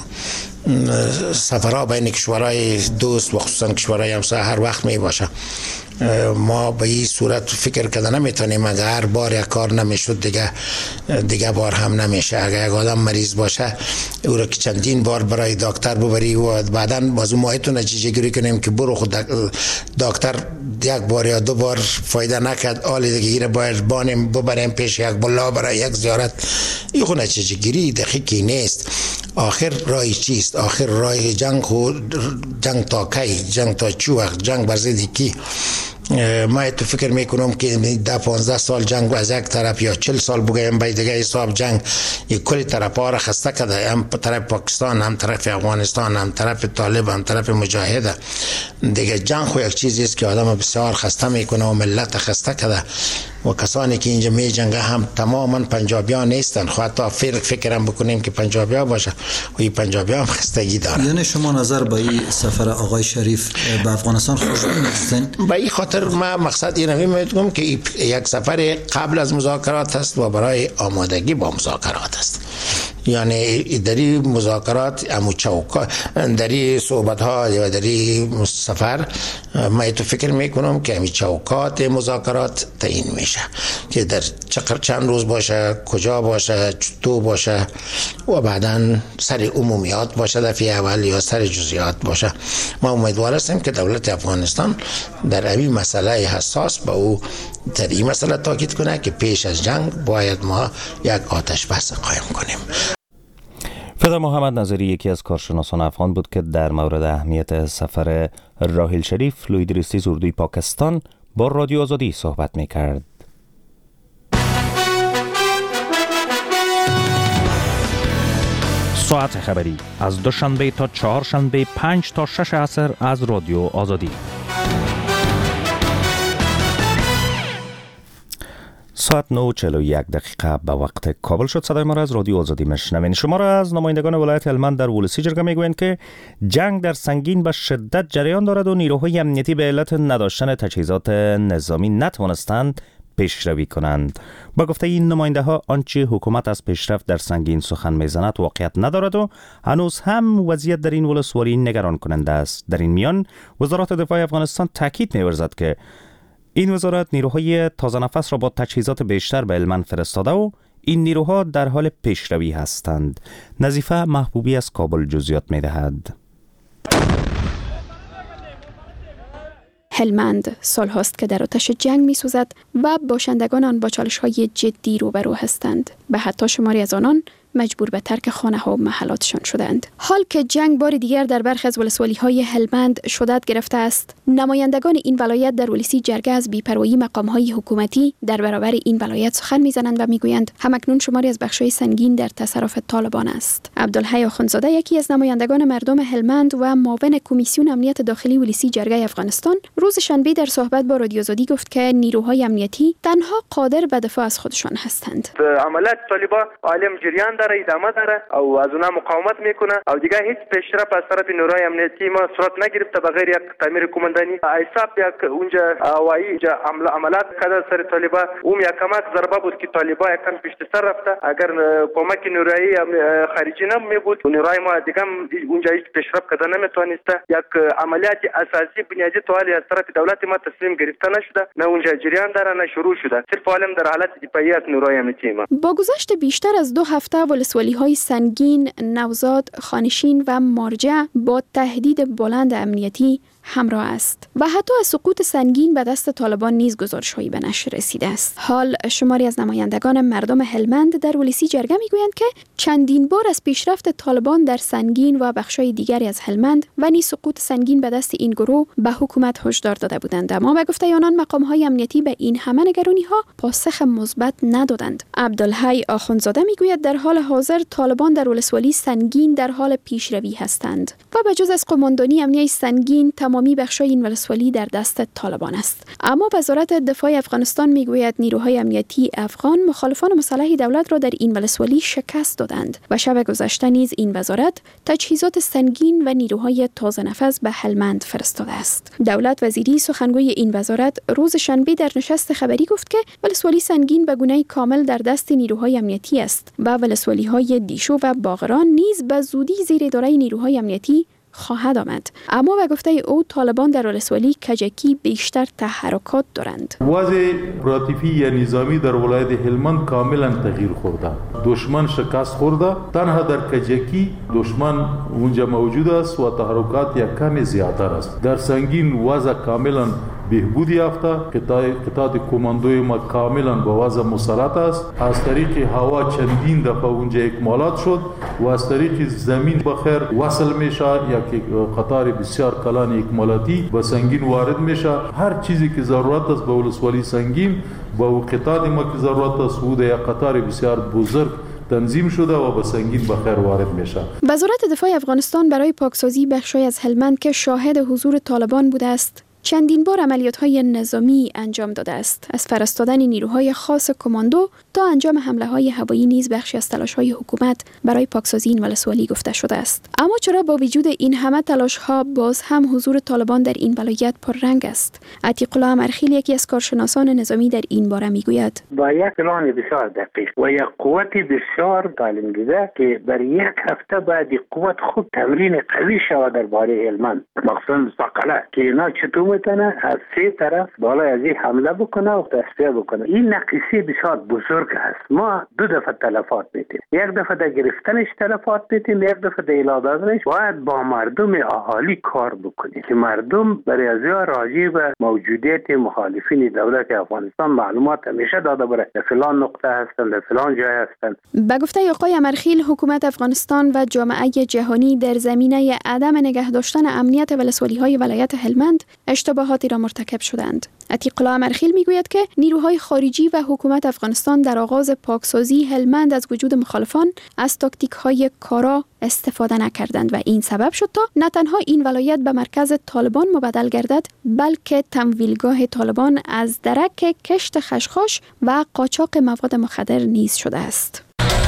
سفرها بین کشورهای دوست و خصوصا کشورهای همسایه هر وقت می باشه. ما به این صورت فکر کردن نمیتونیم اگر هر بار یک کار نمیشد دیگه دیگه بار هم نمیشه. اگر یک آدم مریض باشه او را که چندین بار برای دکتر ببری و بعدا بازو ماهیتون نتیجه گیری کنیم که برو خود دکتر یک بار یا دو بار فایده نکرد، حالی دیگه ایره باید بانیم ببریم پیش یک بلا برای یک زیارت. این خود نتیجه گیری دقیقی نیست. آخر رای چیست؟ آخر رای جنگ خود جنگ تا کی؟ جنگ تا چی وقت؟ جنگ بر ضد کی؟ ما تو فکر میکنم که ده پانزده سال جنگ از یک طرف یا چل سال بگیم به دیگه حساب جنگ یک کلی طرف ها را خسته کرده، هم طرف پاکستان هم طرف افغانستان هم طرف طالب هم طرف مجاهده. دیگه جنگ خو یک چیزی است که آدم بسیار خسته میکنه و ملت خسته کرده و کسانی که اینجا می جنگه هم تماما پنجابیان نیستن. خو حتی فکر فکرم بکنیم که پنجابی ها باشه و این پنجابی هم خستگی داره. یعنی شما نظر به این سفر آقای شریف به افغانستان خوشبین هستین؟ به این خاطر ما مقصد این میگم که یک سفر قبل از مذاکرات است و برای آمادگی با مذاکرات است. یعنی دری مذاکرات امو چوکا دری صحبت ها یا دری سفر من تو فکر میکنم که امی چوکات مذاکرات تعیین میشه که در چقدر چند روز باشه، کجا باشه، چطور باشه و بعدا سر عمومیات باشه دفعه اول یا سر جزئیات باشه. ما امیدوار هستیم که دولت افغانستان در این مسئله حساس با او در این مسئله تاکید کنه که پیش از جنگ باید ما یک آتش بس قایم کنیم. فدای محمد نظری یکی از کارشناسان افغان بود که در مورد اهمیت سفر راحیل شریف لویدریستی اردوی پاکستان با رادیو آزادی صحبت می‌کرد. ساعت خبری از دوشنبه تا چهارشنبه پنج تا شش عصر از رادیو آزادی. ساعت نه و چهل و یک دقیقه به وقت کابل شد. صدای ما را از رادیو آزادی میشنوین. شما را از نمایندگان ولایت هلمند در ولسی جرگه میگویند که جنگ در سنگین به شدت جریان دارد و نیروهای امنیتی به علت نداشتن تجهیزات نظامی نتوانستند پیشروی کنند. با گفته این نماینده ها آنچه حکومت از پیشرفت در سنگین سخن میزند واقعیت ندارد و هنوز هم وضعیت در این ولسوالی نگران کننده است. در این میان وزارت دفاع افغانستان تاکید می‌ورزد که این وزارت نیروهای تازه نفس را با تجهیزات بیشتر به هلمند فرستاده و این نیروها در حال پیشروی هستند. نظیفه محبوبی از کابل جزئیات می‌دهد. هلمند سال‌هاست که در آتش جنگ می‌سوزد و باشندگان آن با چالش‌های جدی روبرو هستند و حتی شماری از آنان مجبور به ترک خانه‌ها و محلاتشان شدند. حال که جنگ بار دیگر در برخی از ولسوالی‌های هلمند شدت گرفته است، نمایندگان این ولایت در ولسی جرگه از بی‌پروایی مقام‌های حکومتی در برابر این ولایت سخن می‌زنند و می‌گویند همکنون شماری از بخش‌های سنگین در تصرف طالبان است. عبدالحی آخوندزاده یکی از نمایندگان مردم هلمند و معاون کمیسیون امنیت داخلی ولسی جرگه افغانستان روز شنبه در صحبت با رادیو آزادی گفت که نیروهای امنیتی تنها قادر به دفاع از خودشان هستند. عملیات طالبان عالم جریان داره، ادامه داره و از اونها مقاومت میکنه و دیگه هیچ پیشرفت از طرف نیروهای امنیتی ما صورت نگرفته بغیر یک تعمیر کماندانی ایساپ یک اونجا هوایی عملیات کرده سر طالبان. اون یک کمک ضربه بود که طالبان یکم پیشت سر رفته. اگر کمک نیروهای خارجی نمی بود نیروهای ما دیگه اونجا هیچ پیشرفت کرده نمیتونسته. یک عملیات اساسی بنیادی سوالی از طرف دولت ما تصمیم گرفته نشده، نه اونجا جریان داره نه شروع شده. صرف عالم در حالت دفاعی از نیروهای امنیتی ما. با گذشت بیشتر از دو هفته ولسوالی‌های سنگین، نوزاد، خانشین و مارجه با تهدید بلند امنیتی همراه است و حتی از سقوط سنگین به دست طالبان نیز گزارش‌هایی به نشر رسیده است. حال شماری از نمایندگان مردم هلمند در ولسی جرگه میگویند که چندین بار از پیشرفت طالبان در سنگین و بخش‌های دیگری از هلمند و نیز سقوط سنگین به دست این گروه به حکومت هشدار داده بودند، اما به گفته آنان مقام‌های امنیتی به این همه نگرانی‌ها پاسخ مثبت ندادند. عبدالحی آخوندزاده میگوید در حال حاضر طالبان در ولسوالی سنگین در حال پیشروی هستند و به جز از قماندانی امنیتی سنگین تمامی بخشای این ولسوالی در دست طالبان است. اما وزارت دفاع افغانستان میگوید نیروهای امنیتی افغان مخالفان مسلح دولت را در این ولسوالی شکست دادند و شب گذشته نیز این وزارت تجهیزات سنگین و نیروهای تازه نفس به هلمند فرستاده است. دولت وزیری سخنگوی این وزارت روز شنبه در نشست خبری گفت که ولسوالی سنگین به گونه کامل در دست نیروهای امنیتی است و ولسوالی‌های دیشو و باغران نیز به زودی زیر اداره نیروهای امنیتی خواهد آمد. اما به گفته او طالبان در ولسوالی کجکی بیشتر تحرکات دارند. وضع اپراتیفی یا نظامی در ولایت هلمند کاملا تغییر خورده. دشمن شکست خورده. تنها در کجکی دشمن اونجا موجود است و تحرکات یک کم زیادتر است. در سنگین وضع کاملا بهبود یافته. قطعات کماندوی ما کاملا با وضع مسلط است. از طریق هوا چندین دفعه اونجا اکمالات شد و از طریق زمین بخیر وصل میشه یا که قطار بسیار کلان اکمالاتی به سنگین وارد میشه. هر چیزی که ضرورت است به ولسوالی سنگین با قطعات ما که ضرورت است و یا قطار بسیار بزرگ تنظیم شده و به سنگین بخیر وارد میشه. وزارت دفاع افغانستان برای پاکسازی بخشای از هلمند که شاهد حضور طالبان بوده است چندین بار عملیات‌های نظامی انجام داده است. از فرستادن نیروهای خاص کماندو تا انجام حمله‌های هوایی نیز بخشی از تلاش‌های حکومت برای پاکسازی این ولسوالی گفته شده است. اما چرا با وجود این همه تلاش‌ها باز هم حضور طالبان در این ولایت پررنگ است؟ عتیق الله امرخیل یکی از کارشناسان نظامی در این باره میگوید: با یک پلان بسیار دقیق و یک قوت بسیار تعلیم دیده که برای یک هفته بعد قوت خود تمرین قوی شود درباره هلمند، مخصوصا ساقله که اینا چطور میتونه از سه طرف بالای از این حمله بکنه و تصفیه بکنه. این نقیصه بسیار بزرگ است. ما دو دفعه تلفات میتیم، یک دفعه در گرفتنش تلفات میتیم، یک دفعه در ایجاد دادنش. باید با مردم اهالی کار بکنیم که مردم برای از راجع به موجودیت مخالفین دولت افغانستان معلومات همیشه داده بره، در فلان نقطه هستند، در فلان جای هستند. به گفته آقای امرخیل، حکومت افغانستان و جامعه جهانی در زمینه عدم نگه داشتن امنیت ولسوالی‌های ولایت هلمند اشتباهاتی را مرتکب شدند. عتیق الله امرخیل میگوید که نیروهای خارجی و حکومت افغانستان در آغاز پاکسازی هلمند از وجود مخالفان از تاکتیک‌های کارا استفاده نکردند و این سبب شد تا نه تنها این ولایت به مرکز طالبان مبدل گردد، بلکه تمویلگاه طالبان از درک کشت خشخاش و قاچاق مواد مخدر نیز شده است.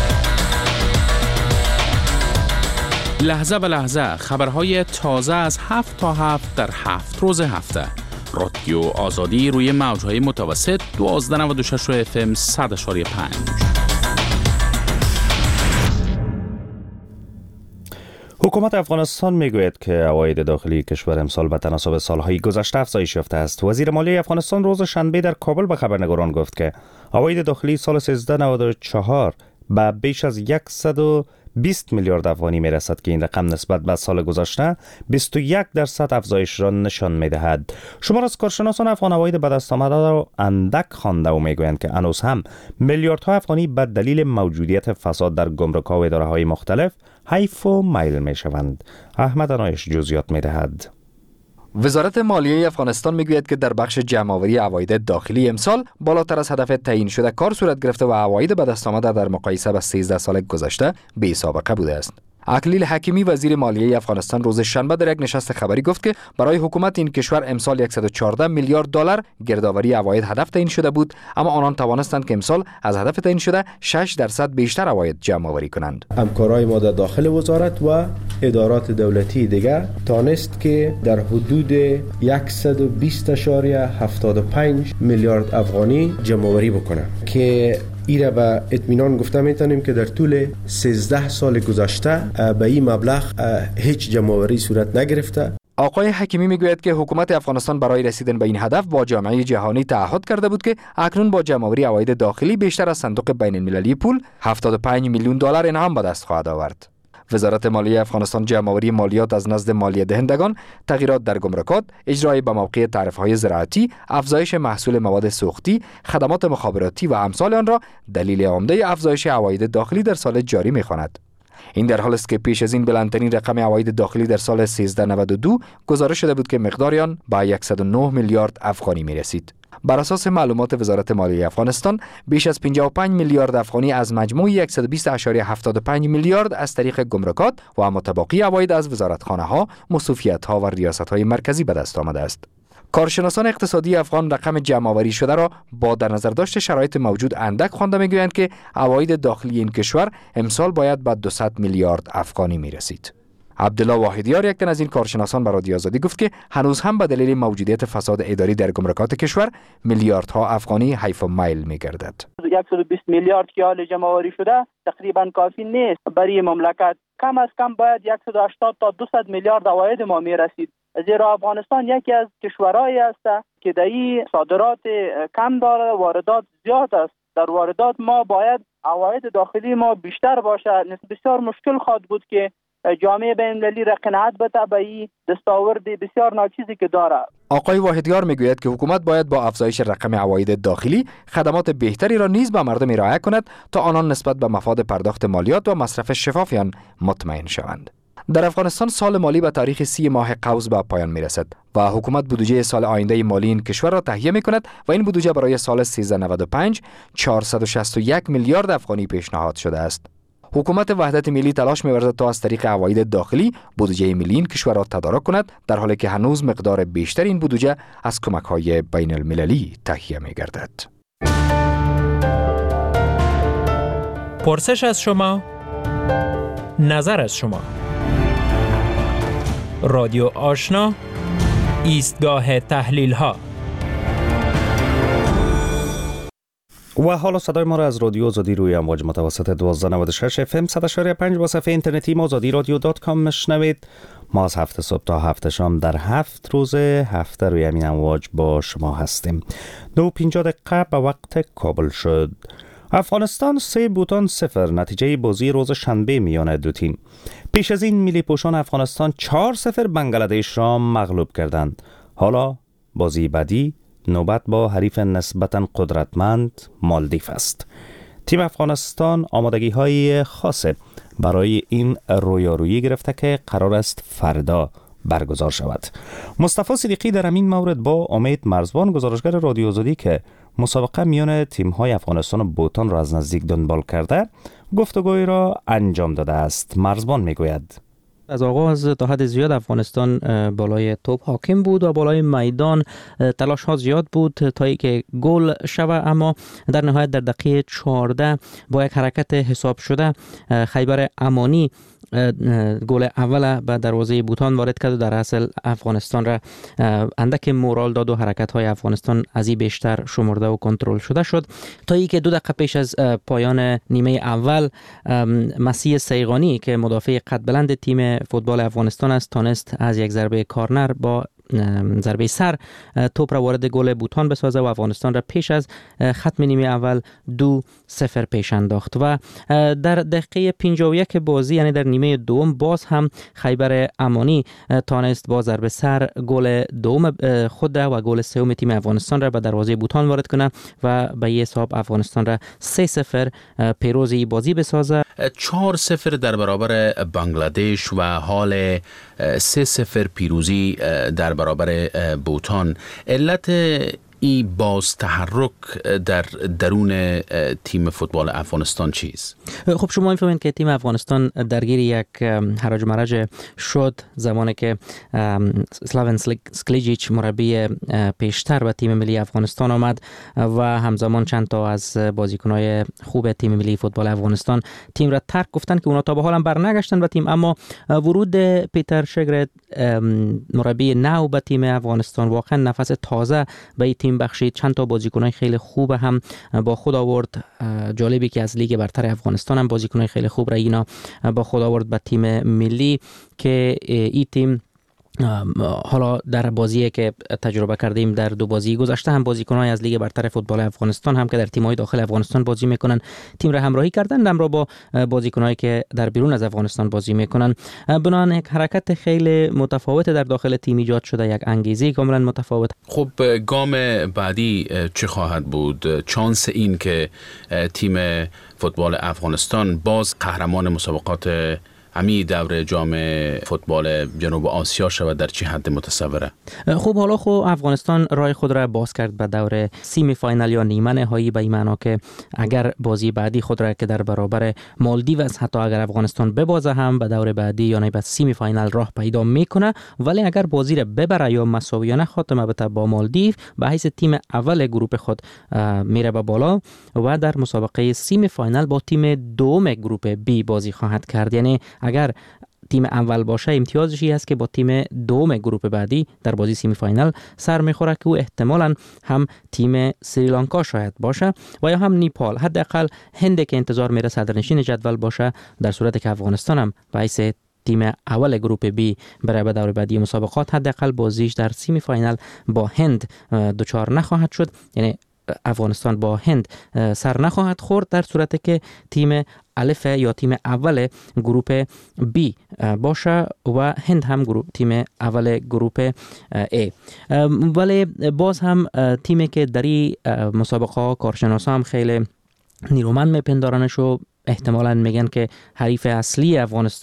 لحظه به لحظه خبرهای تازه از هفت تا هفت در هفت روز هفته. رادیو آزادی روی موجهای متوسط دوازده نود و شش اف ام صد و پنج. حکومت افغانستان میگوید که عواید داخلی کشور امسال به تناسب سالهای گذشته افزایش یافته است. وزیر مالیه افغانستان روز شنبه در کابل به خبرنگاران گفت که عواید داخلی سال سیزده نود و چهار به بیش از صد و بیست میلیارد افغانی می رسد که این رقم نسبت به سال گذشته بیست و یک درصد افزایش را نشان می دهد. شمار از کارشناسان افغان عواید به دست آمده را اندک خوانده و می گویند که هنوز هم میلیاردها افغانی به دلیل موجودیت فساد در گمرک‌ها و اداره‌های مختلف حیف و میل می شوند. احمد انایش جزئیات می دهد. وزارت مالیه افغانستان میگوید که در بخش جمع‌آوری عواید داخلی امسال بالاتر از هدف تعیین شده کار صورت گرفته و عواید به دست آمده در مقایسه با سیزده سال گذشته بی سابقه بوده است. اکلیل حکیمی وزیر مالیه افغانستان روز شنبه در یک نشست خبری گفت که برای حکومت این کشور امسال صد و چهارده میلیارد دلار گردآوری عواید هدف تعیین شده بود، اما آنان توانستند که امسال از هدف تعیین شده شش درصد بیشتر عواید جمع آوری کنند. همکارای ما در داخل وزارت و ادارات دولتی دیگر تانست که در حدود صد و بیست و هفتاد و پنج میلیارد افغانی جمع آوری بکنه که ایره به اطمینان گفته میتونیم که در طول سیزده سال گذشته به این مبلغ هیچ جمع‌آوری صورت نگرفته. آقای حکیمی میگوید که حکومت افغانستان برای رسیدن به این هدف با جامعه جهانی تعهد کرده بود که اکنون با جمع‌آوری عواید داخلی بیشتر از صندوق بین المللی پول هفتاد و پنج میلیون دلار انعام به دست خواهد آورد. وزارت مالیه افغانستان جمع‌آوری مالیات از نزد مالیه دهندگان، تغییرات در گمرکات، اجرای به موقع تعرفه‌های زراعتی، افزایش محصول مواد سوختی، خدمات مخابراتی و امثال آن را دلیل عمده افزایش عواید داخلی در سال جاری می‌خواند. این در حالی است که پیش از این بلندترین رقم عواید داخلی در سال سیزده نود و دو گزارش شده بود که مقدار آن به صد و نه میلیارد افغانی می‌رسید. بر اساس معلومات وزارت مالیه افغانستان، بیش از پنجاه و پنج میلیارد افغانی از مجموع صد و بیست و هفتاد و پنج میلیارد از طریق گمرکات و متباقی عواید از وزارتخانه‌ها، مصوفیت‌ها و ریاست‌های مرکزی به دست آمده است. کارشناسان اقتصادی افغان رقم جمع‌آوری شده را با در نظر داشت شرایط موجود اندک خوانده می‌گویند که عواید داخلی این کشور امسال باید به دویست میلیارد افغانی می‌رسید. عبدالله واحدیار یک تن از این کارشناسان به رادیو آزادی گفت که هنوز هم به دلیل موجودیت فساد اداری در گمرکات کشور میلیاردها افغانی حیف و میل می‌گردد. صد و بیست میلیارد که حال جمع‌آوری شده تقریبا کافی نیست برای مملکت. کم از کم باید صد و هشتاد تا دویست میلیارد عواید ما می‌رسید. زیرا افغانستان یکی از کشورهایی است که دایی صادرات کم داره، واردات زیاد است. در واردات ما باید عواید داخلی ما بیشتر باشه. بسیار مشکل خواهد بود که جامعه بین‌المللی را قناعت بده به این دستاورد بسیار ناچیزی که داره. آقای واحدیار میگوید که حکومت باید با افزایش رقم عواید داخلی خدمات بهتری را نیز به مردم ارائه کند تا آنان نسبت به مفاد پرداخت مالیات و مصرف شفاف آن مطمئن شوند. در افغانستان سال مالی به تاریخ سی ماه قوس به پایان میرسد و حکومت بودجه سال آینده مالی این کشور را تهیه میکند و این بودجه برای سال سیزده نود و پنج چهارصد و شصت و یک میلیارد افغانی پیشنهاد شده است. حکومت وحدت ملی تلاش می‌ورزد تا از طریق عواید داخلی بودجه ملی این کشور را تدارک کند، در حالی که هنوز مقدار بیشتر این بودجه از کمک‌های بین المللی تهیه می‌گردد. پرسش از شما، نظر از شما. رادیو آشنا، ایستگاه تحلیل ها. و حالا صدای ما را از رادیو آزادی روی امواج متوسط دوازده نود و شش اف ام صد و شش و پنج با صفحه اینترنتی ما آزادی رادیو دات کام میشنوید. ما از هفت صبح تا هفت شام در هفت روز هفته روی همین امواج با شما هستیم. دو پنجاه دقیقه به وقت کابل شد. افغانستان سه بوتان صفر نتیجه بازی روز شنبه میان دو تیم. پیش از این ملی پوشان افغانستان چهار صفر بنگلادش را مغلوب کردند. حالا بازی بعدی نوبت با حریف نسبتاً قدرتمند مالدیو است. تیم افغانستان آمادگی های خاصه برای این رویارویی گرفته که قرار است فردا برگزار شود. مصطفی صدیقی در این مورد با امید مرزبان گزارشگر رادیو آزادی که مسابقه میان تیم‌های افغانستان و بوتان را از نزدیک دنبال کرده گفتگوی را انجام داده است. مرزبان میگوید از آغاز تا حد زیاد افغانستان بالای توپ حاکم بود و بالای میدان تلاش ها زیاد بود تا اینکه گل شود، اما در نهایت در دقیقه چهارده با یک حرکت حساب شده خیبر امانی گل اول به دروازه بوتان وارد کرد و در اصل افغانستان را اندک مورال داد و حرکت های افغانستان از این بیشتر شمرده و کنترل شده شد تا اینکه دو دقیقه پیش از پایان نیمه اول مسیح سیغانی که مدافع قد بلند تیم فوتبال افغانستان است تانست از یک ضربه کارنر با ضربه سر توپ را وارد گل بوتان بسازه و افغانستان را پیش از ختم نیمه اول دو صفر پیش انداخت و در دقیقه پنجاه و یک بازی یعنی در نیمه دوم باز هم خیبر امانی تانست با ضربه سر گل دوم خود و گل سوم تیم افغانستان را به دروازه بوتان وارد کنه و به این حساب افغانستان را سه صفر پیروز بازی بسازه. چهار صفر در برابر بنگلادش و حال سه صفر پیروزی در برابر بوتان. علت ای باز تحرک در درون تیم فوتبال افغانستان چیست؟ خب شما می‌فهمید که تیم افغانستان درگیر یک هرج و مرج شد زمانی که سلاون سکلیجیچ مربی پیشتر به تیم ملی افغانستان آمد و همزمان چند تا از بازیکن‌های خوب تیم ملی فوتبال افغانستان تیم را ترک گفتن که اونا تا به حال هم برنگشتن به تیم، اما ورود پیتر شگرد مربی نو به تیم افغانستان واقعا نفس تازه به تیم بخشید. چند تا بازیکنای خیلی خوب هم با خود آورد. جالبی که از لیگ برتر افغانستان هم بازیکنای خیلی خوب را اینا با خود آورد به تیم ملی که این تیم حالا در بازی که تجربه کردیم در دو بازی گذشته هم بازیکن‌های از لیگ برتر فوتبال افغانستان هم که در تیم‌های داخل افغانستان بازی میکنن تیم را همراهی کردن، هم را با بازیکن‌هایی که در بیرون از افغانستان بازی میکنن. بنابراین یک حرکت خیلی متفاوت در داخل تیم ایجاد شده، یک انگیزه کاملا متفاوت. خب گام بعدی چه خواهد بود؟ چانس این که تیم فوتبال افغانستان باز قهرمان مسابقات همی دور جام فوتبال جنوب آسیا شود در چه حد متصوره؟ خب حالا خب افغانستان راه خود را باز کرد به دور سیمی فاینال یا نیمه نهایی، به این معنا که اگر بازی بعدی خود را که در برابر مالدیو است، حتی اگر افغانستان ببازه هم به دور بعدی یعنی به سیمی فاینال راه پیدا میکنه، ولی اگر بازی را ببره یا مساویانه خاتمه بده با مالدیو به حیث تیم اول گروه خود میره به بالا و در مسابقه سیمی فاینال با تیم دوم گروه بی بازی خواهد کرد. یعنی اگر تیم اول باشه امتیازش است که با تیم دوم گروه بعدی در بازی سیمی فاینال سر میخوره که او احتمالاً هم تیم سریلانکا شاید باشه و یا هم نیپال، حداقل هند که انتظار میره صدرنشین جدول باشه، در صورتی که افغانستان هم به حیث تیم اول گروه بی برای به دور بعدی مسابقات حداقل بازیش در سیمی فاینال با هند دوچار نخواهد شد، یعنی افغانستان با هند سر نخواهد خورد در صورتی که تیم الف یا تیم اول گروه بی باشه و هند هم گروه تیم اول گروه ای. ولی باز هم تیمی که در این مسابقه کارشناسا هم خیلی نیرومند میپندارنش و احتمالاً میگن که حریف اصلی افغانستان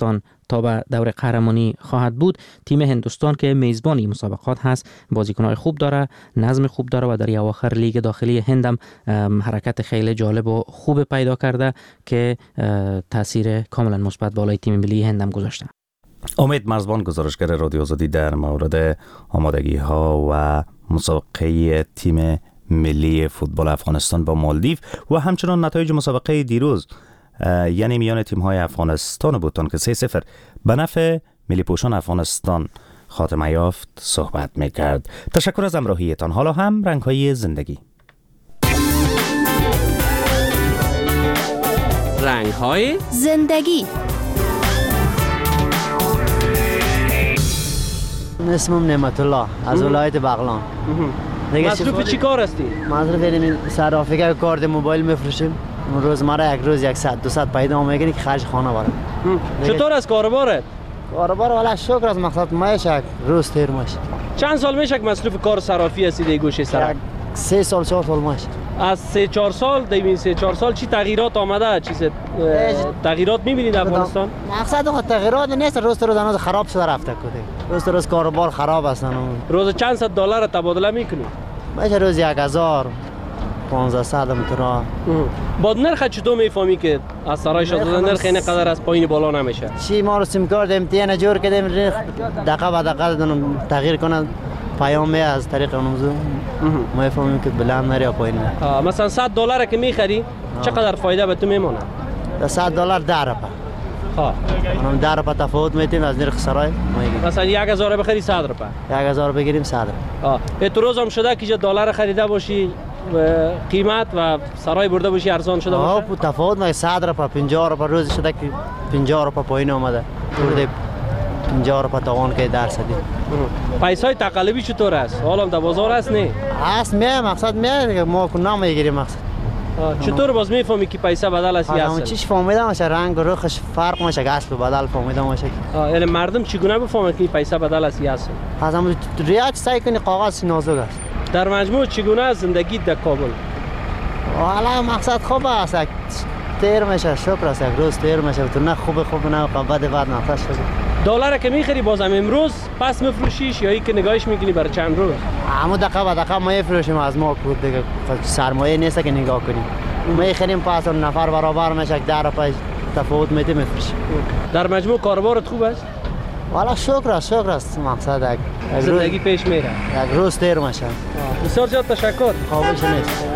تا به دور قهرمانی خواهد بود. تیم هندوستان که میزبان این مسابقات هست بازیکن‌های خوب داره، نظم خوب داره و در اواخر لیگ داخلی هندم حرکت خیلی جالب و خوب پیدا کرده که تاثیر کاملا مثبت بالای تیم ملی هندم گذاشته. امید مرزبان، گزارشگر رادیو آزادی، در مورد آمادگی ها و مسابقه تیم ملی فوتبال افغانستان با مالدیو و همچنان نتایج مسابقه دیروز یعنی میان تیم های افغانستان و بوتان که سه صفر به نفع ملی پوشان افغانستان خاتمه یافت صحبت میکرد. تشکر از همراهیتان. حالا هم رنگ های زندگی. رنگ های زندگی. اسمم نعمت الله از ولایت بغلان. مصروف چی کار هستی؟ مصروف این صرافیگر کارت موبایل میفروشیم. روزمره یک روز صد دو صد پیدا میگیری که خرج خانه بره. چطور از کاربارت؟ کاربار والا شکر از مقصد میشه روز تیر میشه. چند سال میشه که مصروف کار صرافی هستی در گوشه سرک؟ سه سال چهار سال میشه. از سه چهار سال دیوین سه چهار سال چی تغییرات آمده؟ چیز تغییرات میبینید در افغانستان؟ مقصد خود تغییرات نیست، روز روز هنوز خراب شده رفته کده. روز روز کاروبار خراب هستن. روز چند صد دلار تبادله میکنی؟ میشه روز یک هزار پانزده صد متر. با نرخ چطور میفهمی که از سرای شاهزاده نرخ این قدر از پایین بالا نمیشه؟ چی ما رو سیم کارت امتحان جور کردیم دقیقه به دقیقه تغییر کنه پیام می از طریق اونمزو ما میفهمیم که بلند نری یا پایین نری. مثلا صد دلار که میخری چقدر فایده به تو میمونه؟ صد دلار ده روپه. ها اونم ده روپه تفاوت میتیم از نرخ سرای. مثلا یک هزار بخری صد روپه. یک هزار بگیریم صد روپه. ها اعتراض هم شده که دلار خریده باشی قیمت و سرای برده باشی ارزان شده باشه؟ آه تفاوت ما صد روپه پنجاه روپه روز شده که پنجاه روپه پایین اومده. برده پنجاه روپه توان که درصدی. پیسای تقلبی چطور است؟ حالا در بازار است نه؟ هست میه مقصد میه دیگه ما کنم میگیریم مقصد. چطور باز میفهمی که پیسه بدل است یا اصل؟ چیش فهمیدم میشه رنگ و رخش فرق میشه که اصل بدل فهمیدم میشه. یعنی مردم چگونه بفهمن که پیسه بدل است یا اصل؟ از هم ریاض سعی کنی کاغذ نازک است. در مجموع چگونه است زندگی در کابل؟ حالا مقصد خوب است، تیر میشه شکر است، یک روز تیر میشه تو نه خوب خوب نه بد بد نه شکر. دلار که میخری بازم امروز پس میفروشیش یا ای که نگاهش میکنی برای چند روز؟ همون دقیقه به دقیقه ما میفروشیم از ما بود دیگه سرمایه نیست که نگاه کنیم. میخریم پس نفر برابر میشه که در پای تفاوت میده میفروشیم. در مجموع کاربارت خوب است؟ والا شکر است شکر است مقصد یک زندگی پیش میره. یک روز تیر میشه. بسیار زیاد تشکر. قابلش نیست.